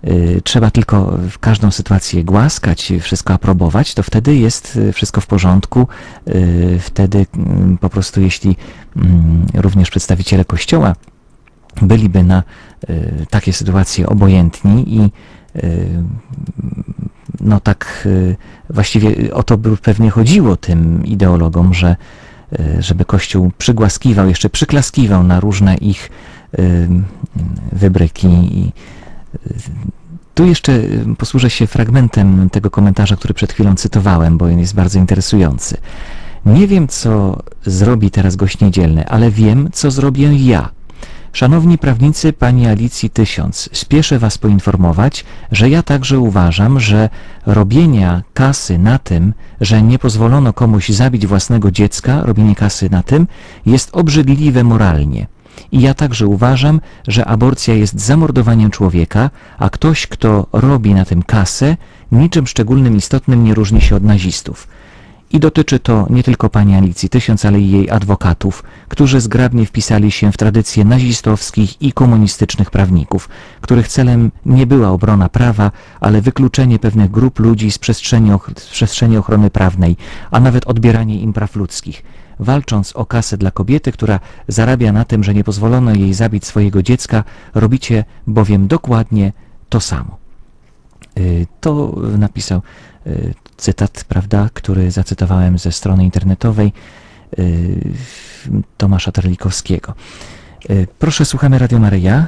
y, trzeba tylko w każdą sytuację głaskać, wszystko aprobować, to wtedy jest y, wszystko w porządku. Y, wtedy y, po prostu jeśli y, również przedstawiciele Kościoła byliby na y, takie sytuacje obojętni i y, no tak y, właściwie o to by pewnie chodziło tym ideologom, że y, żeby Kościół przygłaskiwał, jeszcze przyklaskiwał na różne ich y, wybryki. I y, tu jeszcze posłużę się fragmentem tego komentarza, który przed chwilą cytowałem, bo on jest bardzo interesujący. Nie wiem, co zrobi teraz gość niedzielny, ale wiem, co zrobię ja. Szanowni prawnicy pani Alicji Tysiąc, spieszę was poinformować, że ja także uważam, że robienia kasy na tym, że nie pozwolono komuś zabić własnego dziecka, robienie kasy na tym jest obrzydliwe moralnie. I ja także uważam, że aborcja jest zamordowaniem człowieka, a ktoś, kto robi na tym kasę, niczym szczególnym istotnym nie różni się od nazistów. I dotyczy to nie tylko pani Alicji Tysiąc, ale i jej adwokatów, którzy zgrabnie wpisali się w tradycje nazistowskich i komunistycznych prawników, których celem nie była obrona prawa, ale wykluczenie pewnych grup ludzi z przestrzeni, och- z przestrzeni ochrony prawnej, a nawet odbieranie im praw ludzkich. Walcząc o kasę dla kobiety, która zarabia na tym, że nie pozwolono jej zabić swojego dziecka, robicie bowiem dokładnie to samo. Yy, to napisał yy, cytat, prawda, który zacytowałem ze strony internetowej yy, Tomasza Terlikowskiego. Yy, proszę, słuchamy Radio Maryja.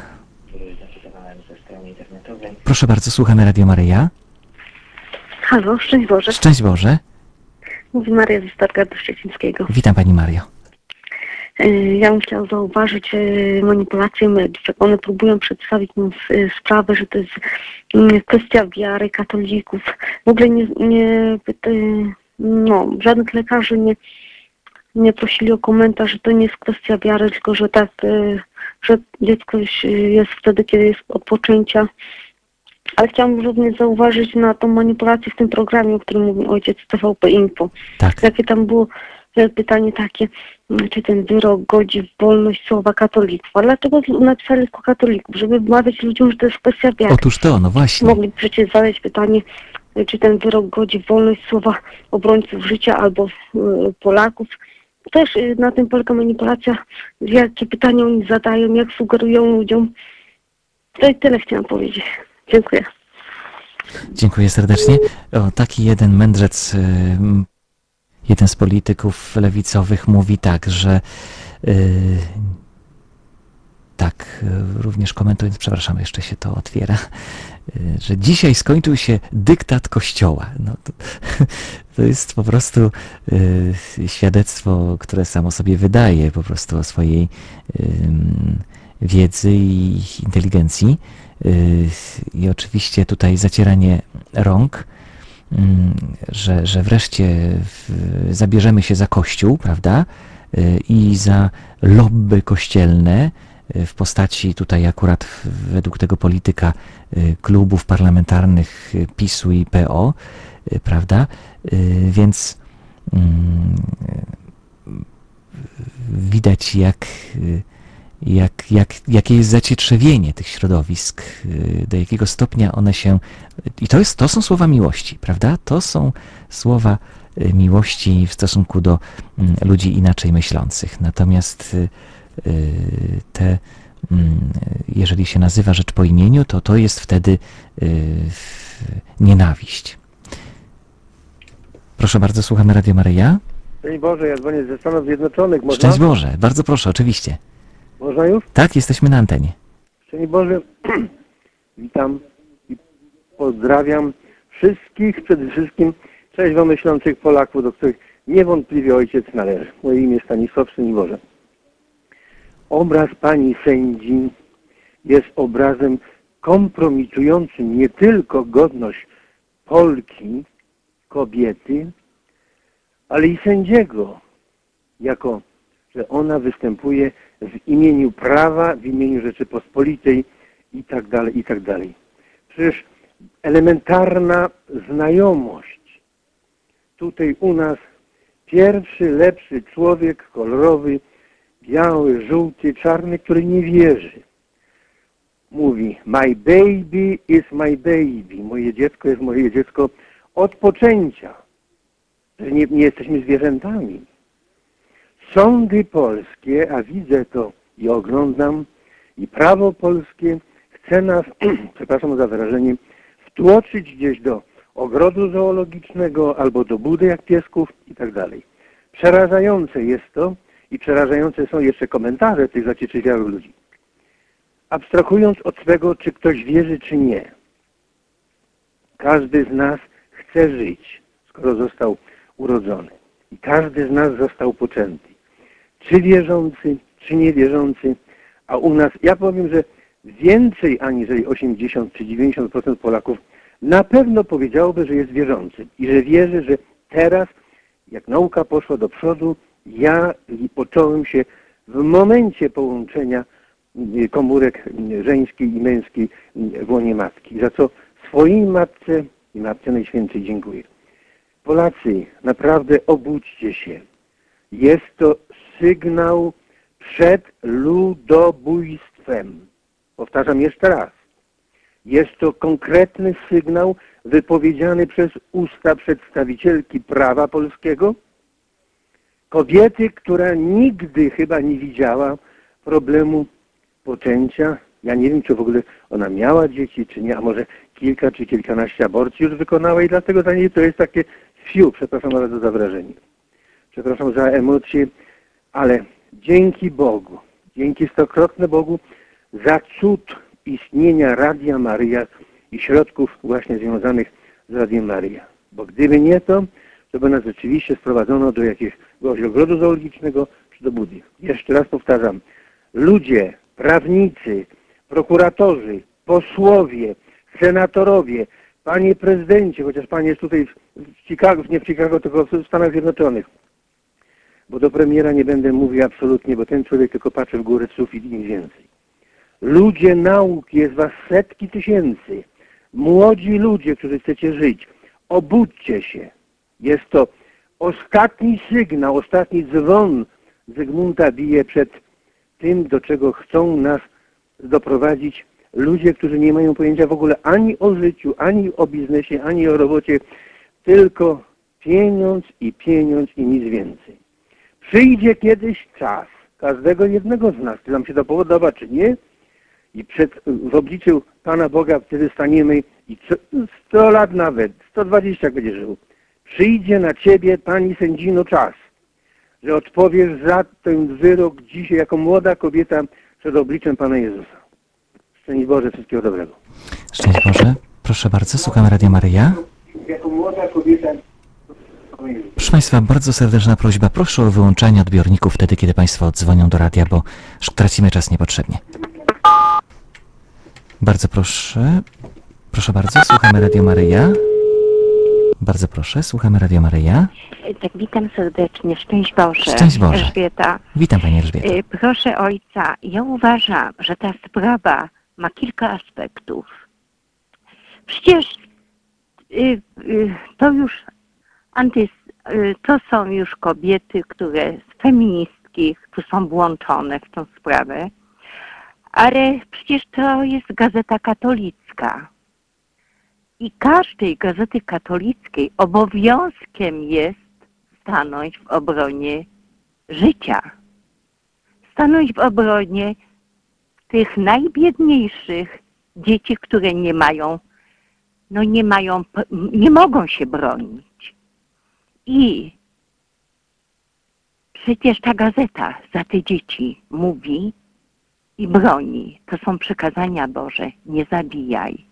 Proszę bardzo, słuchamy Radio Maryja. Halo, szczęść Boże. Szczęść Boże. Mówi Maria ze Stargardu Szczecińskiego. Witam pani Mario. Yy, Ja bym chciała zauważyć yy, manipulację mediów. Jak one próbują przedstawić nam yy, sprawę, że to jest yy, kwestia wiary katolików. W ogóle nie, nie yy, no, żadnych lekarzy nie, nie prosili o komentarz, że to nie jest kwestia wiary, tylko że tak, yy, że dziecko jest wtedy, kiedy jest od poczęcia. Ale chciałam również zauważyć na tą manipulację w tym programie, o którym mówił ojciec T V P Info. Tak. Jakie tam było pytanie takie, czy ten wyrok godzi w wolność słowa katolików. A dlaczego napisali tylko katolików? Żeby wmawiać ludziom, że to jest kwestia wiary. Otóż to, no właśnie. Mogli przecież zadać pytanie, czy ten wyrok godzi w wolność słowa obrońców życia albo y, Polaków. Też y, na tym polega manipulacja, jakie pytania oni zadają, jak sugerują ludziom. To i tyle chciałam powiedzieć. Dziękuję. Dziękuję serdecznie. O, taki jeden mędrzec, y, jeden z polityków lewicowych mówi tak, że y, tak, y, również komentując, przepraszam, jeszcze się to otwiera, y, że dzisiaj skończył się dyktat Kościoła. No to, to jest po prostu y, świadectwo, które samo sobie wydaje po prostu o swojej y, wiedzy i inteligencji. I oczywiście tutaj zacieranie rąk, że, że wreszcie zabierzemy się za Kościół, prawda, i za lobby kościelne w postaci tutaj akurat według tego polityka klubów parlamentarnych PiSu i P O, prawda, więc widać jak Jak, jak, jakie jest zacietrzewienie tych środowisk, do jakiego stopnia one się... I to, jest, to są słowa miłości, prawda? To są słowa miłości w stosunku do ludzi inaczej myślących. Natomiast te, jeżeli się nazywa rzecz po imieniu, to to jest wtedy nienawiść. Proszę bardzo, słuchamy Radio Maryja. Szczęść Boże, ja dzwonię ze Stanów Zjednoczonych. Można? Szczęść Boże, bardzo proszę, oczywiście. Można już? Tak, jesteśmy na antenie. Szczęść Boże, witam i pozdrawiam wszystkich, przede wszystkim trzeźwo myślących Polaków, do których niewątpliwie ojciec należy. Moje imię Stanisław, Szczęść Boże. Obraz pani sędzi jest obrazem kompromitującym nie tylko godność Polki, kobiety, ale i sędziego, jako że ona występuje w imieniu prawa, w imieniu Rzeczypospolitej i tak dalej, i tak dalej. Przecież elementarna znajomość. Tutaj u nas pierwszy, lepszy człowiek, kolorowy, biały, żółty, czarny, który nie wierzy. mówi my baby is my baby, moje dziecko jest moje dziecko od poczęcia, że nie, nie jesteśmy zwierzętami. Sądy polskie, a widzę to i oglądam, i prawo polskie chce nas, przepraszam za wyrażenie, wtłoczyć gdzieś do ogrodu zoologicznego albo do budy jak piesków i tak dalej. Przerażające jest to i przerażające są jeszcze komentarze tych zacietrzewiałych ludzi. Abstrahując od tego, czy ktoś wierzy, czy nie, każdy z nas chce żyć, skoro został urodzony. I każdy z nas został poczęty. Czy wierzący, czy niewierzący, a u nas, ja powiem, że więcej aniżeli osiemdziesiąt czy dziewięćdziesiąt procent Polaków na pewno powiedziałoby, że jest wierzący i że wierzy, że teraz, jak nauka poszła do przodu, ja począłem się w momencie połączenia komórek żeńskiej i męskiej w łonie matki, za co swojej matce i Matce Najświętszej dziękuję. Polacy, naprawdę obudźcie się. Jest to sygnał przed ludobójstwem. Powtarzam jeszcze raz. Jest to konkretny sygnał wypowiedziany przez usta przedstawicielki prawa polskiego, kobiety, która nigdy chyba nie widziała problemu poczęcia. Ja nie wiem, czy w ogóle ona miała dzieci, czy nie, a może kilka czy kilkanaście aborcji już wykonała i dlatego dla niej to jest takie fiu, przepraszam bardzo za wrażenie. Przepraszam za emocje, ale dzięki Bogu, dzięki stokrotne Bogu za cud istnienia Radia Maryja i środków właśnie związanych z Radiem Maryja. Bo gdyby nie to, to by nas rzeczywiście sprowadzono do jakiegoś ogrodu zoologicznego czy do budy. Jeszcze raz powtarzam, ludzie, prawnicy, prokuratorzy, posłowie, senatorowie, panie prezydencie, chociaż pan jest tutaj w Chicago, nie w Chicago, tylko w Stanach Zjednoczonych, bo do premiera nie będę mówił absolutnie, bo ten człowiek tylko patrzy w górę, w sufit i nic więcej. Ludzie nauk, jest was setki tysięcy. Młodzi ludzie, którzy chcecie żyć, obudźcie się. Jest to ostatni sygnał, ostatni dzwon Zygmunta bije przed tym, do czego chcą nas doprowadzić ludzie, którzy nie mają pojęcia w ogóle ani o życiu, ani o biznesie, ani o robocie, tylko pieniądz i pieniądz i nic więcej. Przyjdzie kiedyś czas każdego jednego z nas, czy nam się to podoba, czy nie, i przed, w obliczu Pana Boga wtedy staniemy i sto lat nawet, sto dwadzieścia jak będzie żył. Przyjdzie na Ciebie, Pani sędzino, czas, że odpowiesz za ten wyrok dzisiaj jako młoda kobieta przed obliczem Pana Jezusa. Szczęść Boże, wszystkiego dobrego. Szczęść Boże. Proszę bardzo, słuchamy Radia Maryja. Jako młoda kobieta... Proszę Państwa, bardzo serdeczna prośba. Proszę o wyłączanie odbiorników wtedy, kiedy Państwo odzwonią do radia, bo tracimy czas niepotrzebnie. Bardzo proszę. Proszę bardzo, słuchamy Radio Maryja. Bardzo proszę, słuchamy Radio Maryja. Tak, witam serdecznie. Szczęść Boże. Szczęść Boże. Elżbieta. Witam Pani Elżbieta. Y, Proszę Ojca, ja uważam, że ta sprawa ma kilka aspektów. Przecież y, y, to już antys, y, to są już kobiety, które z feministki, które są włączone w tę sprawę, ale przecież to jest Gazeta Katolicka. I każdej gazety katolickiej obowiązkiem jest stanąć w obronie życia. Stanąć w obronie tych najbiedniejszych dzieci, które nie mają, no nie mają, nie mogą się bronić. I przecież ta gazeta za te dzieci mówi i broni. To są przykazania Boże. Nie zabijaj.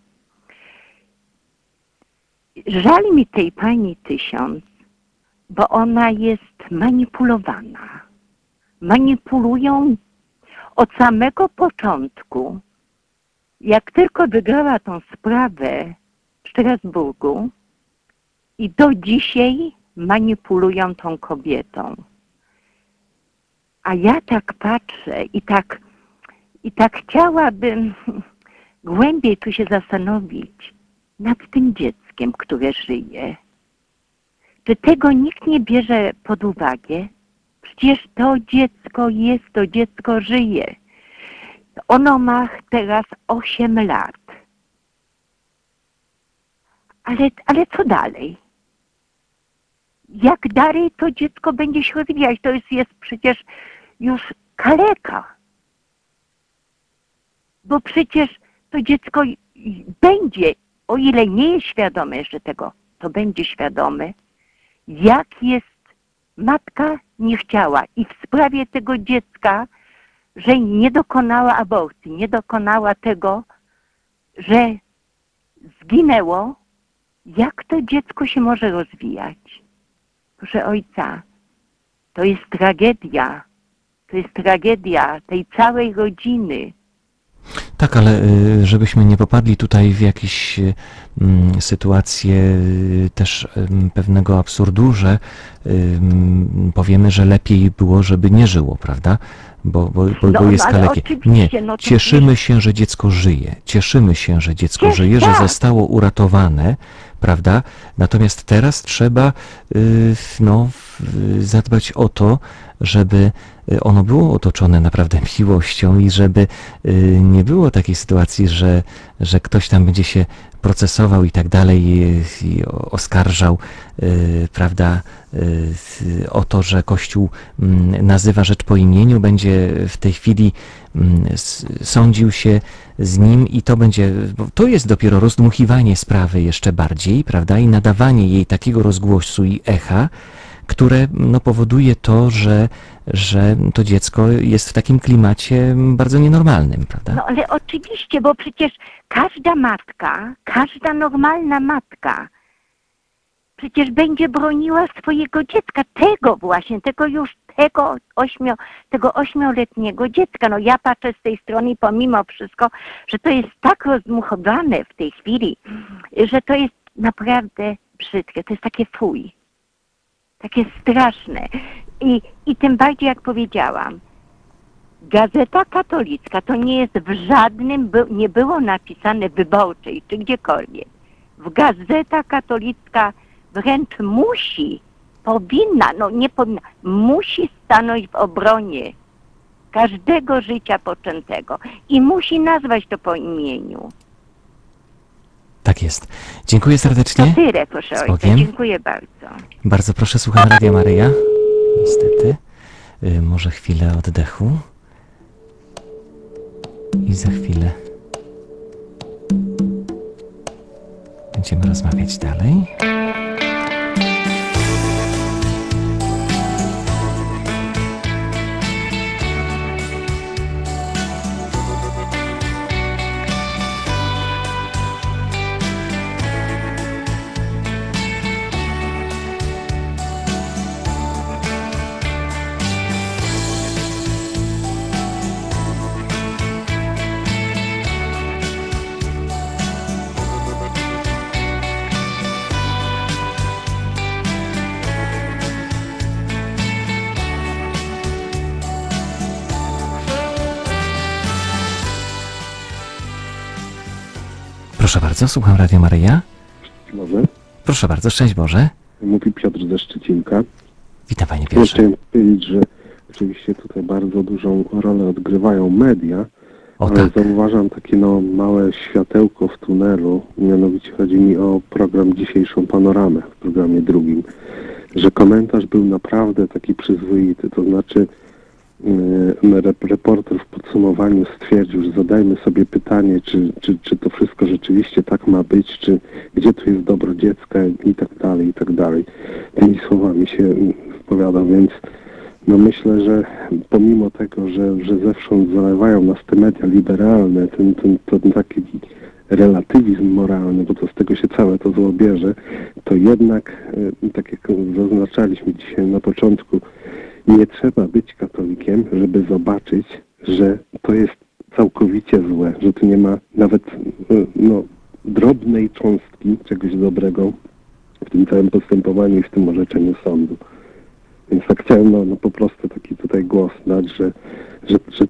Żal mi tej pani tysiąc, bo ona jest manipulowana. Manipulują od samego początku. Jak tylko wygrała tą sprawę w Strasburgu i do dzisiaj manipulują tą kobietą. A ja tak patrzę i tak, i tak chciałabym głębiej tu się zastanowić nad tym dzieckiem, które żyje. Czy tego nikt nie bierze pod uwagę? Przecież to dziecko jest, to dziecko żyje. Ono ma teraz osiem lat. Ale, ale co dalej? Jak dalej to dziecko będzie się rozwijać? To jest, jest przecież już kaleka. Bo przecież to dziecko będzie, o ile nie jest świadome jeszcze tego, to będzie świadome, jak jest matka nie chciała. I w sprawie tego dziecka, że nie dokonała aborcji, nie dokonała tego, że zginęło, jak to dziecko się może rozwijać? Proszę ojca, to jest tragedia. To jest tragedia tej całej rodziny. Tak, ale y, żebyśmy nie popadli tutaj w jakieś y, mm, sytuacje y, też y, pewnego absurdu, że y, mm, powiemy, że lepiej było, żeby nie żyło, prawda? Bo, bo, bo, No, bo jest ale kalekie. Nie, oczywiście, no to cieszymy się, że dziecko żyje. Cieszymy się, że dziecko Ciesz- żyje, że tak. zostało uratowane, prawda? Natomiast teraz trzeba y, no, y, zadbać o to, żeby y, ono było otoczone naprawdę miłością i żeby y, nie było takiej sytuacji, że, że ktoś tam będzie się procesował i tak dalej i, i oskarżał, y, prawda, y, o to, że Kościół mm, nazywa rzecz po imieniu, będzie w tej chwili mm, s- sądził się z nim i to będzie, bo to jest dopiero rozdmuchiwanie sprawy jeszcze bardziej, prawda, i nadawanie jej takiego rozgłosu i echa, które no, powoduje to, że, że to dziecko jest w takim klimacie bardzo nienormalnym, prawda? No ale oczywiście, bo przecież każda matka, każda normalna matka przecież będzie broniła swojego dziecka, tego właśnie, tego już, tego, ośmio, tego ośmioletniego dziecka. No ja patrzę z tej strony i pomimo wszystko, że to jest tak rozdmuchowane w tej chwili, że to jest naprawdę brzydkie, to jest takie fuj. Takie straszne. I, I tym bardziej, jak powiedziałam, Gazeta Katolicka to nie jest w żadnym, by, nie było napisane Wyborczej czy gdziekolwiek. W Gazeta Katolicka wręcz musi, powinna, no nie powinna, musi stanąć w obronie każdego życia poczętego i musi nazwać to po imieniu. Tak jest. Dziękuję To serdecznie. tyle, proszę Z ojca. Bogiem. Dziękuję bardzo. Bardzo proszę, słucham Radia Maryja. Niestety. Y, może chwilę oddechu. I za chwilę będziemy rozmawiać dalej. Proszę bardzo, słucham Radia Maryja. Może? Proszę bardzo, szczęść Boże. Mówi Piotr ze Szczecinka. Witam Panie Ja Piotrze. chciałem powiedzieć, że oczywiście tutaj bardzo dużą rolę odgrywają media, O ale tak. zauważam takie no małe światełko w tunelu, mianowicie chodzi mi o program Dzisiejszą Panoramę w programie drugim, że komentarz był naprawdę taki przyzwoity, to znaczy yy, rep- reporter w podsumowaniu stwierdził, że zadajmy sobie pytanie, czy, czy, czy to wszystko rzeczywiście tak ma być, czy gdzie tu jest dobro dziecka i tak dalej, i tak dalej. Tymi słowami się wypowiadał, więc no myślę, że pomimo tego, że, że zewsząd zalewają nas te media liberalne, ten, ten, ten taki relatywizm moralny, bo to z tego się całe to zło bierze, to jednak, e, tak jak zaznaczaliśmy dzisiaj na początku, nie trzeba być katolikiem, żeby zobaczyć, że to jest całkowicie złe, że tu nie ma nawet e, no, drobnej cząstki czegoś dobrego w tym całym postępowaniu i w tym orzeczeniu sądu. Więc tak chciałem no, no po prostu taki tutaj głos dać, że, że, że